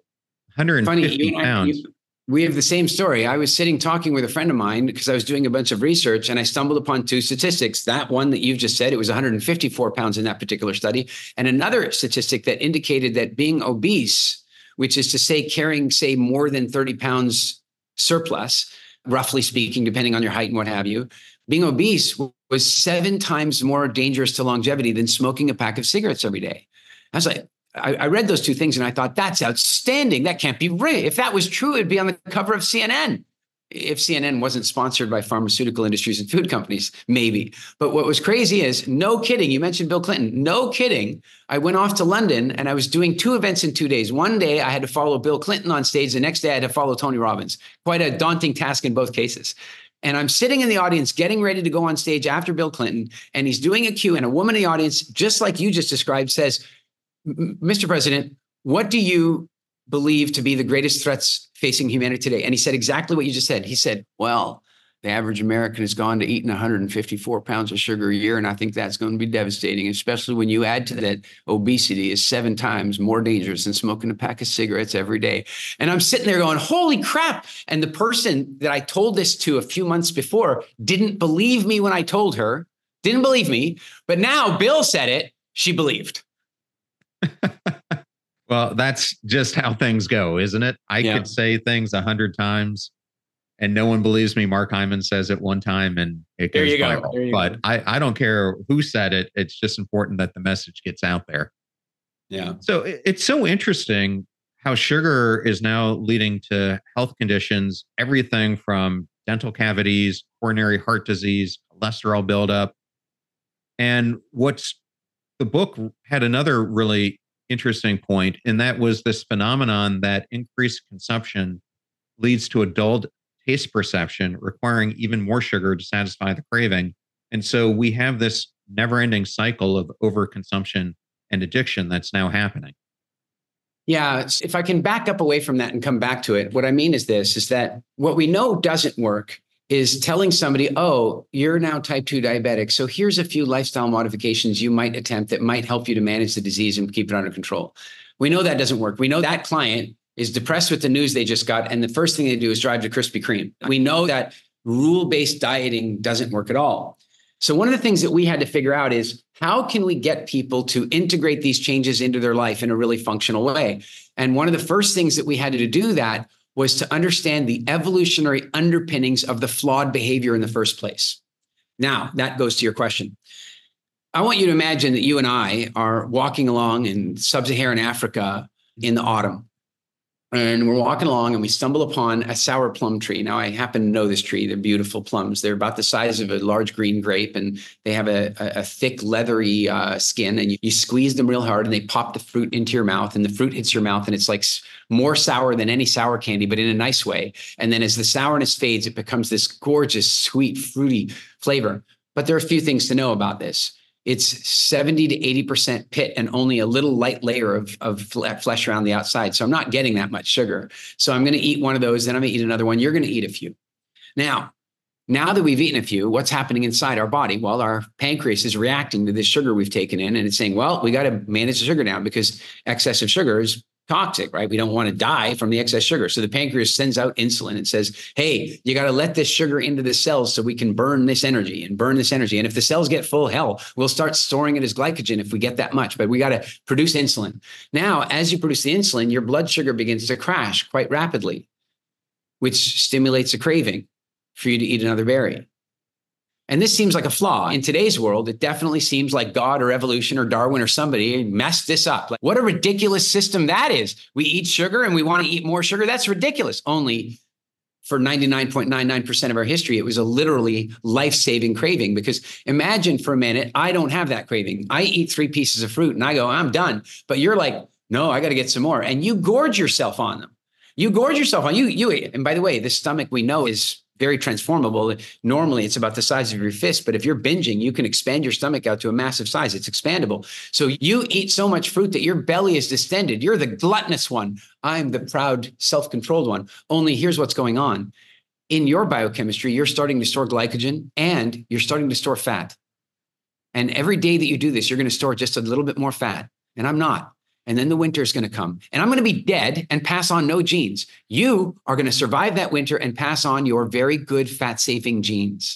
150 pounds. We have the same story. I was sitting talking with a friend of mine because I was doing a bunch of research and I stumbled upon two statistics. That one that you've just said, it was 154 pounds in that particular study. And another statistic that indicated that being obese, which is to say carrying, say, more than 30 pounds surplus, roughly speaking, depending on your height and what have you, being obese was 7 times more dangerous to longevity than smoking a pack of cigarettes every day. I was like, I read those two things and I thought, that's outstanding. That can't be right. If that was true, it'd be on the cover of CNN. If CNN wasn't sponsored by pharmaceutical industries and food companies, maybe. But what was crazy is, no kidding, you mentioned Bill Clinton, no kidding. I went off to London and I was doing 2 events in 2 days. One day I had to follow Bill Clinton on stage. The next day I had to follow Tony Robbins. Quite a daunting task in both cases. And I'm sitting in the audience getting ready to go on stage after Bill Clinton. And he's doing a cue and a woman in the audience, just like you just described, says, Mr. President, what do you believe to be the greatest threats facing humanity today? And he said exactly what you just said. He said, well, the average American has gone to eating 154 pounds of sugar a year. And I think that's going to be devastating, especially when you add to that obesity is 7 times more dangerous than smoking a pack of cigarettes every day. And I'm sitting there going, holy crap. And the person that I told this to a few months before didn't believe me when I told her, didn't believe me. But now Bill said it, she believed. Well, that's just how things go, isn't it? I could say things 100 times and no one believes me. Mark Hyman says it one time and it goes viral. But I don't care who said it. It's just important that the message gets out there. Yeah. So it's so interesting how sugar is now leading to health conditions, everything from dental cavities, coronary heart disease, cholesterol buildup. And the book had another really interesting point, and that was this phenomenon that increased consumption leads to a dulled taste perception, requiring even more sugar to satisfy the craving. And so we have this never-ending cycle of overconsumption and addiction that's now happening. Yeah, if I can back up away from that and come back to it, what I mean is this, is that what we know doesn't work is telling somebody, oh, you're now type 2 diabetic. So here's a few lifestyle modifications you might attempt that might help you to manage the disease and keep it under control. We know that doesn't work. We know that client is depressed with the news they just got, and the first thing they do is drive to Krispy Kreme. We know that rule-based dieting doesn't work at all. So one of the things that we had to figure out is how can we get people to integrate these changes into their life in a really functional way? And one of the first things that we had to do that was to understand the evolutionary underpinnings of the flawed behavior in the first place. Now, that goes to your question. I want you to imagine that you and I are walking along in sub-Saharan Africa in the autumn. And we're walking along and we stumble upon a sour plum tree. Now, I happen to know this tree. They're beautiful plums. They're about the size of a large green grape, and they have a thick, leathery skin. And you squeeze them real hard and they pop the fruit into your mouth, and the fruit hits your mouth, and it's like more sour than any sour candy, but in a nice way. And then as the sourness fades, it becomes this gorgeous, sweet, fruity flavor. But there are a few things to know about this. It's 70 to 80% pit and only a little light layer of flesh around the outside. So I'm not getting that much sugar. So I'm going to eat one of those, then I'm going to eat another one. You're going to eat a few. Now that we've eaten a few, what's happening inside our body? Well, our pancreas is reacting to this sugar we've taken in, and it's saying, well, we got to manage the sugar down because excessive sugar is toxic, right? We don't want to die from the excess sugar. So the pancreas sends out insulin and says, hey, you got to let this sugar into the cells so we can burn this energy. And if the cells get full, hell, we'll start storing it as glycogen if we get that much, but we got to produce insulin. Now, as you produce the insulin, your blood sugar begins to crash quite rapidly, which stimulates a craving for you to eat another berry. And this seems like a flaw. In today's world, it definitely seems like God or evolution or Darwin or somebody messed this up. Like, what a ridiculous system that is. We eat sugar and we want to eat more sugar. That's ridiculous. Only for 99.99% of our history, it was a literally life-saving craving. Because imagine for a minute, I don't have that craving. I eat 3 pieces of fruit and I go, I'm done. But you're like, no, I got to get some more. And you gorge yourself on them. You gorge yourself on you. And by the way, the stomach we know is very transformable. Normally, it's about the size of your fist, but if you're binging, you can expand your stomach out to a massive size. It's expandable. So you eat so much fruit that your belly is distended. You're the gluttonous one. I'm the proud, self-controlled one. Only here's what's going on. In your biochemistry, you're starting to store glycogen and you're starting to store fat. And every day that you do this, you're going to store just a little bit more fat. And I'm not. And then the winter is going to come and I'm going to be dead and pass on no genes. You are going to survive that winter and pass on your very good fat-saving genes.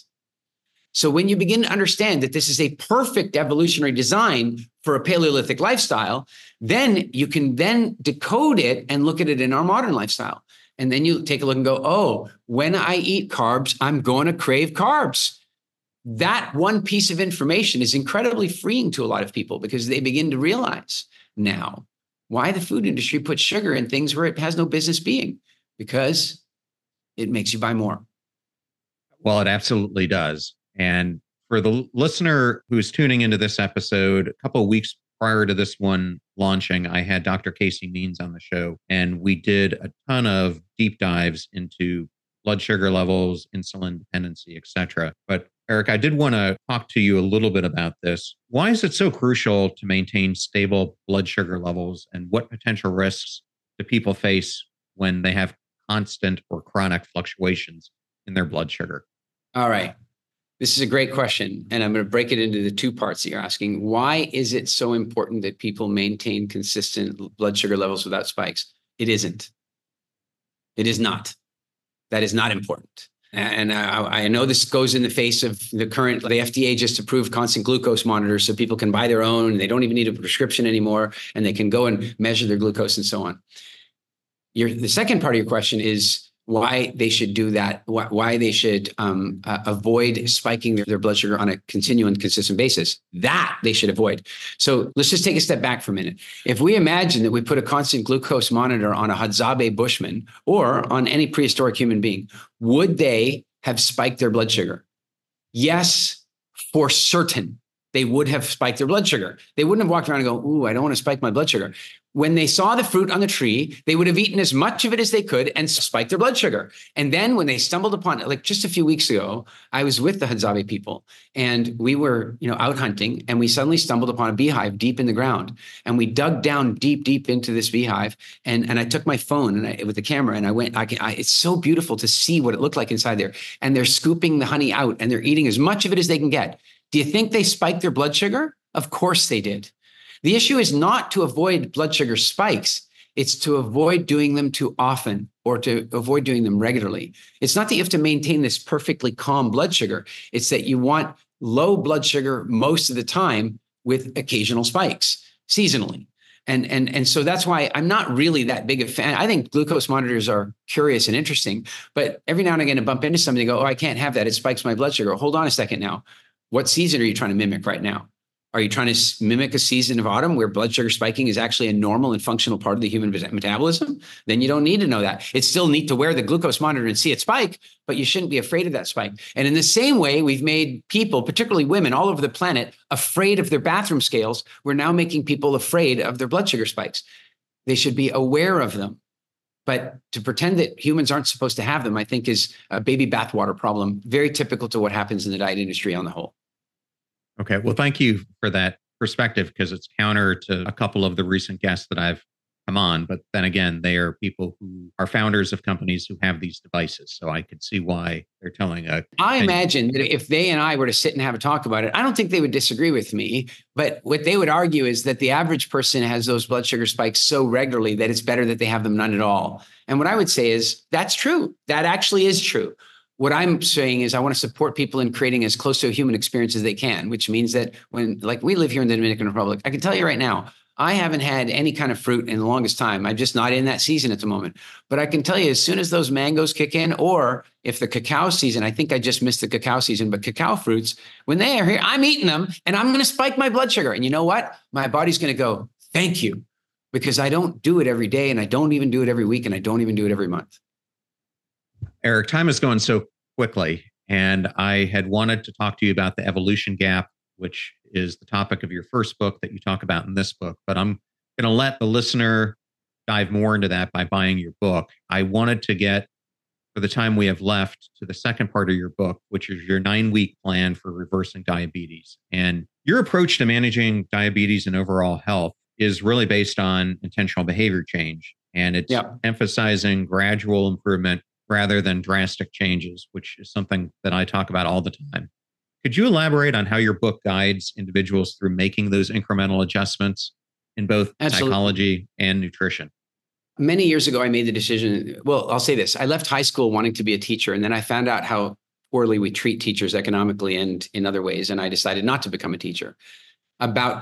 So when you begin to understand that this is a perfect evolutionary design for a Paleolithic lifestyle, then you can then decode it and look at it in our modern lifestyle. And then you take a look and go, oh, when I eat carbs, I'm going to crave carbs. That one piece of information is incredibly freeing to a lot of people because they begin to realize now why the food industry puts sugar in things where it has no business being, because it makes you buy more. Well, it absolutely does. And for the listener who's tuning into this episode, a couple of weeks prior to this one launching, I had Dr. Casey Means on the show, and we did a ton of deep dives into blood sugar levels, insulin dependency, et cetera. But Eric, I did want to talk to you a little bit about this. Why is it so crucial to maintain stable blood sugar levels, and what potential risks do people face when they have constant or chronic fluctuations in their blood sugar? All right. This is a great question. And I'm going to break it into the 2 parts that you're asking. Why is it so important that people maintain consistent blood sugar levels without spikes? It isn't. It is not. That is not important. And I know this goes in the face of the FDA just approved constant glucose monitors so people can buy their own. And they don't even need a prescription anymore, and they can go and measure their glucose and so on. The second part of your question is why they should do that, why they should avoid spiking their blood sugar on a continual and consistent basis. That they should avoid. So let's just take a step back for a minute. If we imagine that we put a constant glucose monitor on a Hadzabe Bushman or on any prehistoric human being, would they have spiked their blood sugar? Yes, for certain. They would have spiked their blood sugar. They wouldn't have walked around and go, ooh, I don't want to spike my blood sugar. When they saw the fruit on the tree, they would have eaten as much of it as they could and spiked their blood sugar. And then when they stumbled upon it, like just a few weeks ago, I was with the Hadzabe people and we were, out hunting, and we suddenly stumbled upon a beehive deep in the ground. And we dug down deep into this beehive. And I took my phone with the camera and I went, it's so beautiful to see what it looked like inside there. And they're scooping the honey out and they're eating as much of it as they can get. Do you think they spiked their blood sugar? Of course they did. The issue is not to avoid blood sugar spikes. It's to avoid doing them too often or to avoid doing them regularly. It's not that you have to maintain this perfectly calm blood sugar. It's that you want low blood sugar most of the time with occasional spikes seasonally. And so that's why I'm not really that big a fan. I think glucose monitors are curious and interesting, but every now and again I bump into somebody and go, oh, I can't have that. It spikes my blood sugar. Hold on a second now. What season are you trying to mimic right now? Are you trying to mimic a season of autumn where blood sugar spiking is actually a normal and functional part of the human metabolism? Then you don't need to know that. It's still neat to wear the glucose monitor and see it spike, but you shouldn't be afraid of that spike. And in the same way, we've made people, particularly women all over the planet, afraid of their bathroom scales. We're now making people afraid of their blood sugar spikes. They should be aware of them. But to pretend that humans aren't supposed to have them, I think is a baby bathwater problem, very typical to what happens in the diet industry on the whole. Okay. Well, thank you for that perspective, because it's counter to a couple of the recent guests that I've come on. But then again, they are people who are founders of companies who have these devices. So I could see why they're telling I imagine that if they and I were to sit and have a talk about it, I don't think they would disagree with me. But what they would argue is that the average person has those blood sugar spikes so regularly that it's better that they have them none at all. And what I would say is that's true. That actually is true. What I'm saying is I want to support people in creating as close to a human experience as they can, which means that when, like, we live here in the Dominican Republic, I can tell you right now, I haven't had any kind of fruit in the longest time. I'm just not in that season at the moment. But I can tell you, as soon as those mangoes kick in, or if the cacao season, I think I just missed the cacao season, but cacao fruits, when they are here, I'm eating them and I'm going to spike my blood sugar. And you know what? My body's going to go, thank you, because I don't do it every day, and I don't even do it every week, and I don't even do it every month. Eric, time is going so quickly, and I had wanted to talk to you about the evolution gap, which is the topic of your first book that you talk about in this book. But I'm going to let the listener dive more into that by buying your book. I wanted to get, for the time we have left, to the second part of your book, which is your 9-week plan for reversing diabetes. And your approach to managing diabetes and overall health is really based on intentional behavior change. And it's emphasizing gradual improvement rather than drastic changes, which is something that I talk about all the time. Could you elaborate on how your book guides individuals through making those incremental adjustments in both psychology and nutrition? Many years ago, I made the decision. Well, I'll say this. I left high school wanting to be a teacher, and then I found out how poorly we treat teachers economically and in other ways, and I decided not to become a teacher. About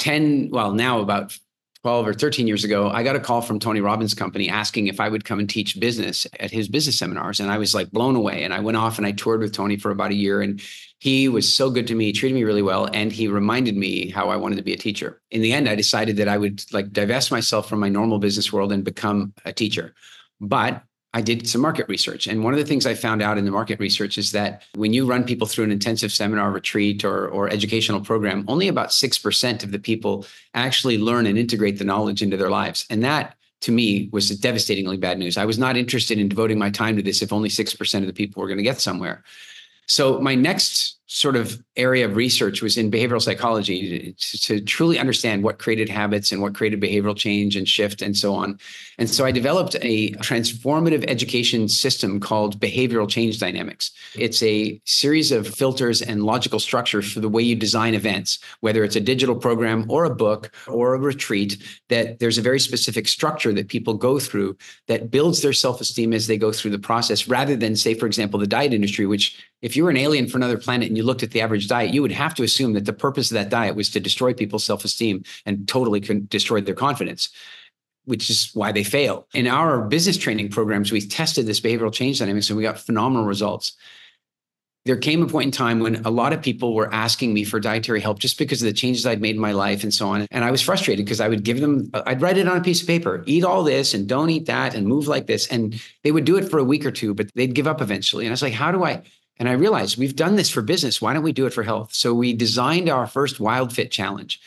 12 or 13 years ago, I got a call from Tony Robbins' company asking if I would come and teach business at his business seminars. And I was like blown away. And I went off and I toured with Tony for about a year. And he was so good to me, treated me really well. And he reminded me how I wanted to be a teacher. In the end, I decided that I would divest myself from my normal business world and become a teacher. But I did some market research. And one of the things I found out in the market research is that when you run people through an intensive seminar, retreat, or educational program, only about 6% of the people actually learn and integrate the knowledge into their lives. And that, to me, was devastatingly bad news. I was not interested in devoting my time to this if only 6% of the people were going to get somewhere. So my next sort of area of research was in behavioral psychology to truly understand what created habits and what created behavioral change and shift and so on. And so I developed a transformative education system called behavioral change dynamics. It's a series of filters and logical structures for the way you design events, whether it's a digital program or a book or a retreat, that there's a very specific structure that people go through that builds their self-esteem as they go through the process, rather than, say, for example, the diet industry, which if you were an alien from another planet and you looked at the average diet, you would have to assume that the purpose of that diet was to destroy people's self-esteem and totally destroy their confidence, which is why they fail. In our business training programs, we tested this behavioral change dynamics and we got phenomenal results. There came a point in time when a lot of people were asking me for dietary help just because of the changes I'd made in my life and so on. And I was frustrated because I would give them, I'd write it on a piece of paper, eat all this and don't eat that and move like this. And they would do it for a week or two, but they'd give up eventually. And I was like, how do I? And I realized we've done this for business. Why don't we do it for health? So we designed our first Wild Fit challenge.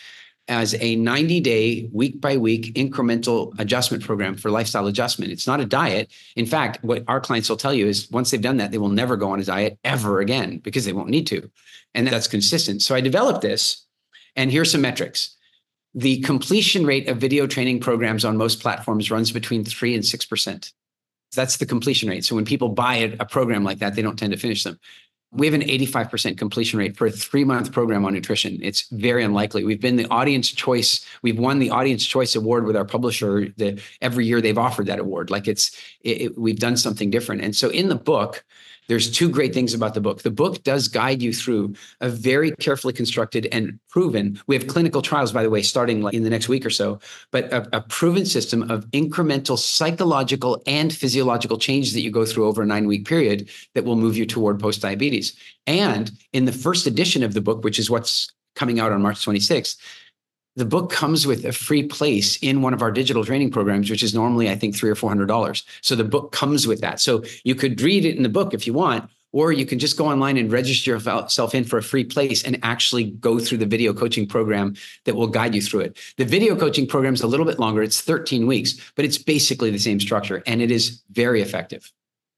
as a 90-day, week-by-week incremental adjustment program for lifestyle adjustment. It's not a diet. In fact, what our clients will tell you is once they've done that, they will never go on a diet ever again because they won't need to. And that's consistent. So I developed this, and here's some metrics. The completion rate of video training programs on most platforms runs between 3 and 6%. That's the completion rate. So when people buy a program like that, they don't tend to finish them. We have an 85% completion rate for a 3-month program on nutrition. It's very unlikely. We've been the audience choice. We've won the audience choice award with our publisher. Every year they've offered that award. Like we've done something different. And so in the book, there's 2 great things about the book. The book does guide you through a very carefully constructed and proven, we have clinical trials, by the way, starting in the next week or so, but a proven system of incremental psychological and physiological changes that you go through over a 9-week period that will move you toward post-diabetes. And in the first edition of the book, which is what's coming out on March 26th, the book comes with a free place in one of our digital training programs, which is normally, I think, $300 or $400. So the book comes with that. So you could read it in the book if you want, or you can just go online and register yourself in for a free place and actually go through the video coaching program that will guide you through it. The video coaching program is a little bit longer. It's 13 weeks, but it's basically the same structure, and it is very effective.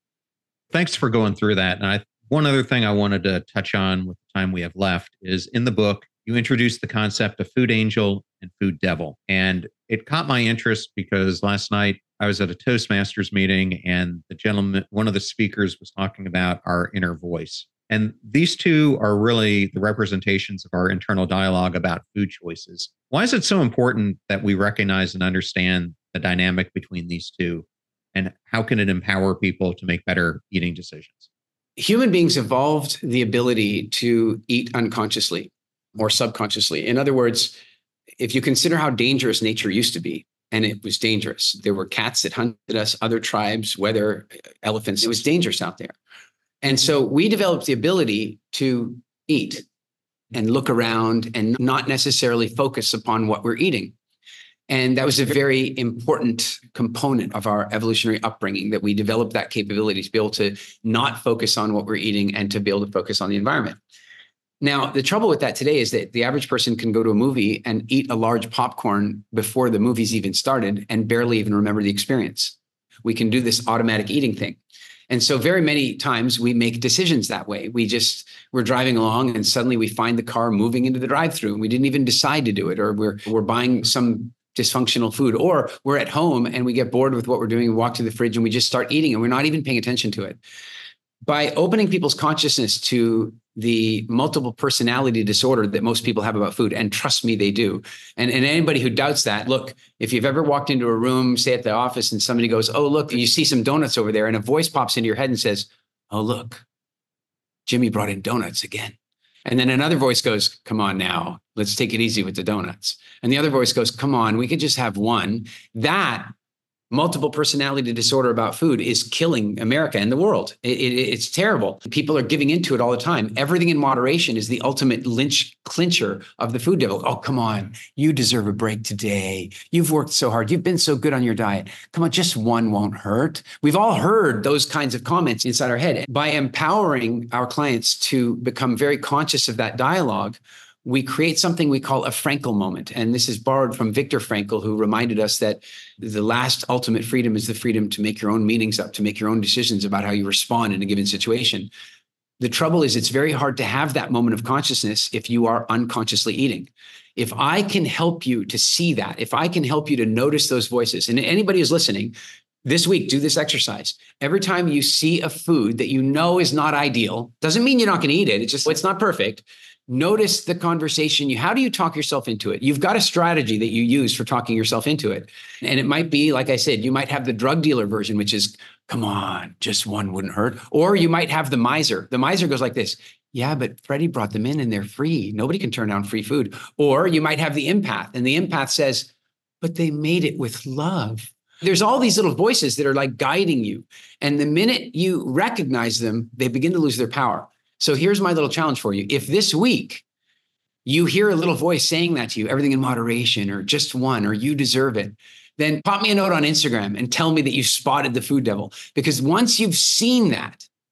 Thanks for going through that. And one other thing I wanted to touch on with the time we have left is in the book, you introduced the concept of food angel and food devil. And it caught my interest because last night I was at a Toastmasters meeting and one of the speakers was talking about our inner voice. And these two are really the representations of our internal dialogue about food choices. Why is it so important that we recognize and understand the dynamic between these two? And how can it empower people to make better eating decisions? Human beings evolved the ability to eat unconsciously or subconsciously. In other words, if you consider how dangerous nature used to be, and it was dangerous. There were cats that hunted us, other tribes, weather, elephants. It was dangerous out there. And so we developed the ability to eat and look around and not necessarily focus upon what we're eating. And that was a very important component of our evolutionary upbringing, that we developed that capability to be able to not focus on what we're eating and to be able to focus on the environment. Now, the trouble with that today is that the average person can go to a movie and eat a large popcorn before the movie's even started and barely even remember the experience. We can do this automatic eating thing. And so very many times we make decisions that way. We're driving along and suddenly we find the car moving into the drive-thru and we didn't even decide to do it, or we're buying some dysfunctional food, or we're at home and we get bored with what we're doing. We walk to the fridge and we just start eating and we're not even paying attention to it. By opening people's consciousness to the multiple personality disorder that most people have about food, and trust me, they do. And anybody who doubts that, look, if you've ever walked into a room, say at the office, and somebody goes, oh, look, you see some donuts over there, and a voice pops into your head and says, oh, look, Jimmy brought in donuts again. And then another voice goes, come on now, let's take it easy with the donuts. And the other voice goes, come on, we could just have one. That multiple personality disorder about food is killing America and the world. It's terrible. People are giving into it all the time. Everything in moderation is the ultimate clincher of the food devil. Oh, come on. You deserve a break today. You've worked so hard. You've been so good on your diet. Come on, just one won't hurt. We've all heard those kinds of comments inside our head. By empowering our clients to become very conscious of that dialogue, we create something we call a Frankl moment. And this is borrowed from Viktor Frankl, who reminded us that the last ultimate freedom is the freedom to make your own meanings up, to make your own decisions about how you respond in a given situation. The trouble is it's very hard to have that moment of consciousness if you are unconsciously eating. If I can help you to see that, if I can help you to notice those voices, and anybody who's listening, this week, do this exercise. Every time you see a food that you know is not ideal, doesn't mean you're not going to eat it. It's not perfect. Notice the conversation. How do you talk yourself into it? You've got a strategy that you use for talking yourself into it. And it might be, like I said, you might have the drug dealer version, which is, come on, just one wouldn't hurt. Or you might have the miser. The miser goes like this. Yeah, but Freddie brought them in and they're free. Nobody can turn down free food. Or you might have the empath. And the empath says, but they made it with love. There's all these little voices that are like guiding you. And the minute you recognize them, they begin to lose their power. So here's my little challenge for you. If this week you hear a little voice saying that to you, everything in moderation, or just one, or you deserve it, then pop me a note on Instagram and tell me that you spotted the food devil. Because once you've seen that,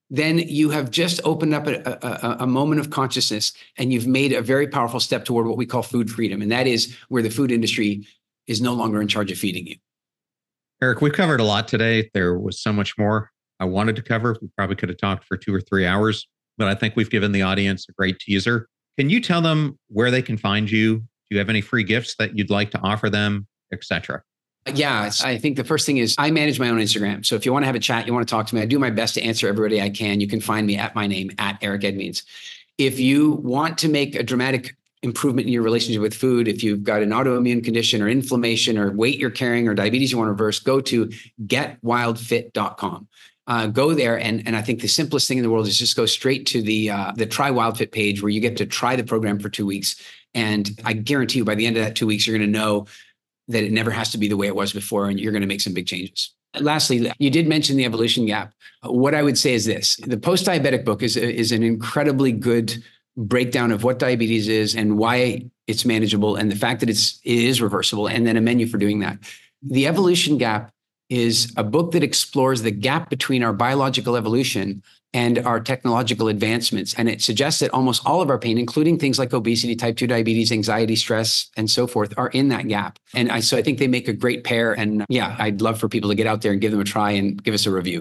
then you have just opened up a moment of consciousness, and you've made a very powerful step toward what we call food freedom. And that is where the food industry is no longer in charge of feeding you. Eric, we've covered a lot today. There was so much more I wanted to cover. We probably could have talked for 2 or 3 hours, but I think we've given the audience a great teaser. Can you tell them where they can find you? Do you have any free gifts that you'd like to offer them, etc.? Yeah, I think the first thing is I manage my own Instagram. So if you want to have a chat, you want to talk to me, I do my best to answer everybody I can. You can find me at my name, at Eric Edmeades. If you want to make a dramatic improvement in your relationship with food, if you've got an autoimmune condition or inflammation or weight you're carrying or diabetes you want to reverse, go to getwildfit.com. Go there. And I think the simplest thing in the world is just go straight to the Try WildFit page, where you get to try the program for 2 weeks. And I guarantee you by the end of that 2 weeks, you're going to know that it never has to be the way it was before, and you're going to make some big changes. Lastly, you did mention the evolution gap. What I would say is this: the post-diabetic book is an incredibly good breakdown of what diabetes is and why it's manageable, and the fact that it is reversible, and then a menu for doing that. The evolution gap is a book that explores the gap between our biological evolution and our technological advancements. And it suggests that almost all of our pain, including things like obesity, type 2 diabetes, anxiety, stress, and so forth, are in that gap. And so I think they make a great pair. And yeah, I'd love for people to get out there and give them a try and give us a review.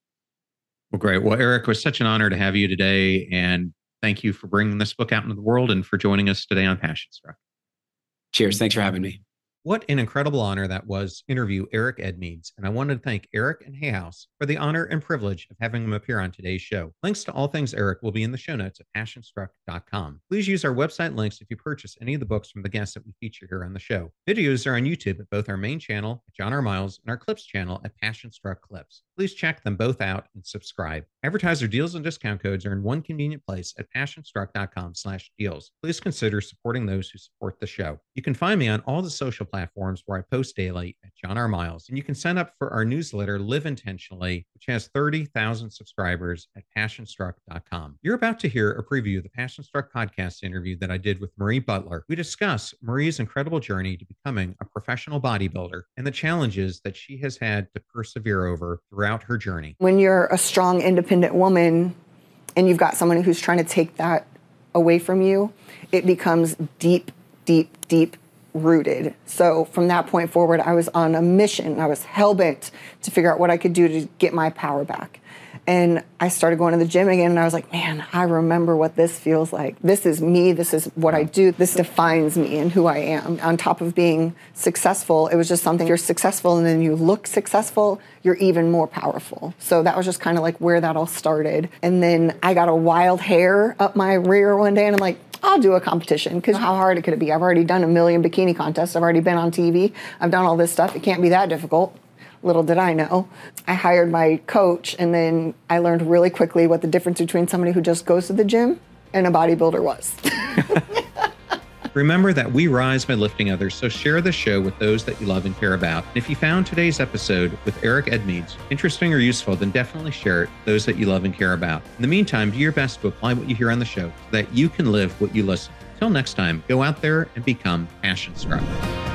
Well, great. Well, Eric, it was such an honor to have you today. And thank you for bringing this book out into the world and for joining us today on Passion Struck. Cheers. Thanks for having me. What an incredible honor that was to interview Eric Edmeades. And I wanted to thank Eric and Hay House for the honor and privilege of having him appear on today's show. Links to all things Eric will be in the show notes at passionstruck.com. Please use our website links if you purchase any of the books from the guests that we feature here on the show. Videos are on YouTube at both our main channel at John R. Miles and our Clips channel at Passion Struck Clips. Please check them both out and subscribe. Advertiser deals and discount codes are in one convenient place at passionstruck.com/deals. Please consider supporting those who support the show. You can find me on all the social platforms where I post daily at John R. Miles, and you can sign up for our newsletter, Live Intentionally, which has 30,000 subscribers at passionstruck.com. You're about to hear a preview of the Passion Struck podcast interview that I did with Marie Butler. We discuss Marie's incredible journey to becoming a professional bodybuilder and the challenges that she has had to persevere over throughout her journey. When you're a strong, independent woman and you've got someone who's trying to take that away from you, it becomes deep, deep, deep rooted. So from that point forward, I was on a mission. I was hell-bent to figure out what I could do to get my power back. And I started going to the gym again, and I was like, man, I remember what this feels like. This is me. This is what I do. This defines me and who I am. On top of being successful, it was just something, you're successful and then you look successful, you're even more powerful. So that was just kind of like where that all started. And then I got a wild hair up my rear one day, and I'm like, I'll do a competition, because how hard could it be? I've already done 1 million bikini contests. I've already been on TV. I've done all this stuff. It can't be that difficult. Little did I know. I hired my coach, and then I learned really quickly what the difference between somebody who just goes to the gym and a bodybuilder was. Remember that we rise by lifting others, so share the show with those that you love and care about. And if you found today's episode with Eric Edmeades interesting or useful, then definitely share it with those that you love and care about. In the meantime, do your best to apply what you hear on the show so that you can live what you listen. Till next time, go out there and become passion struck.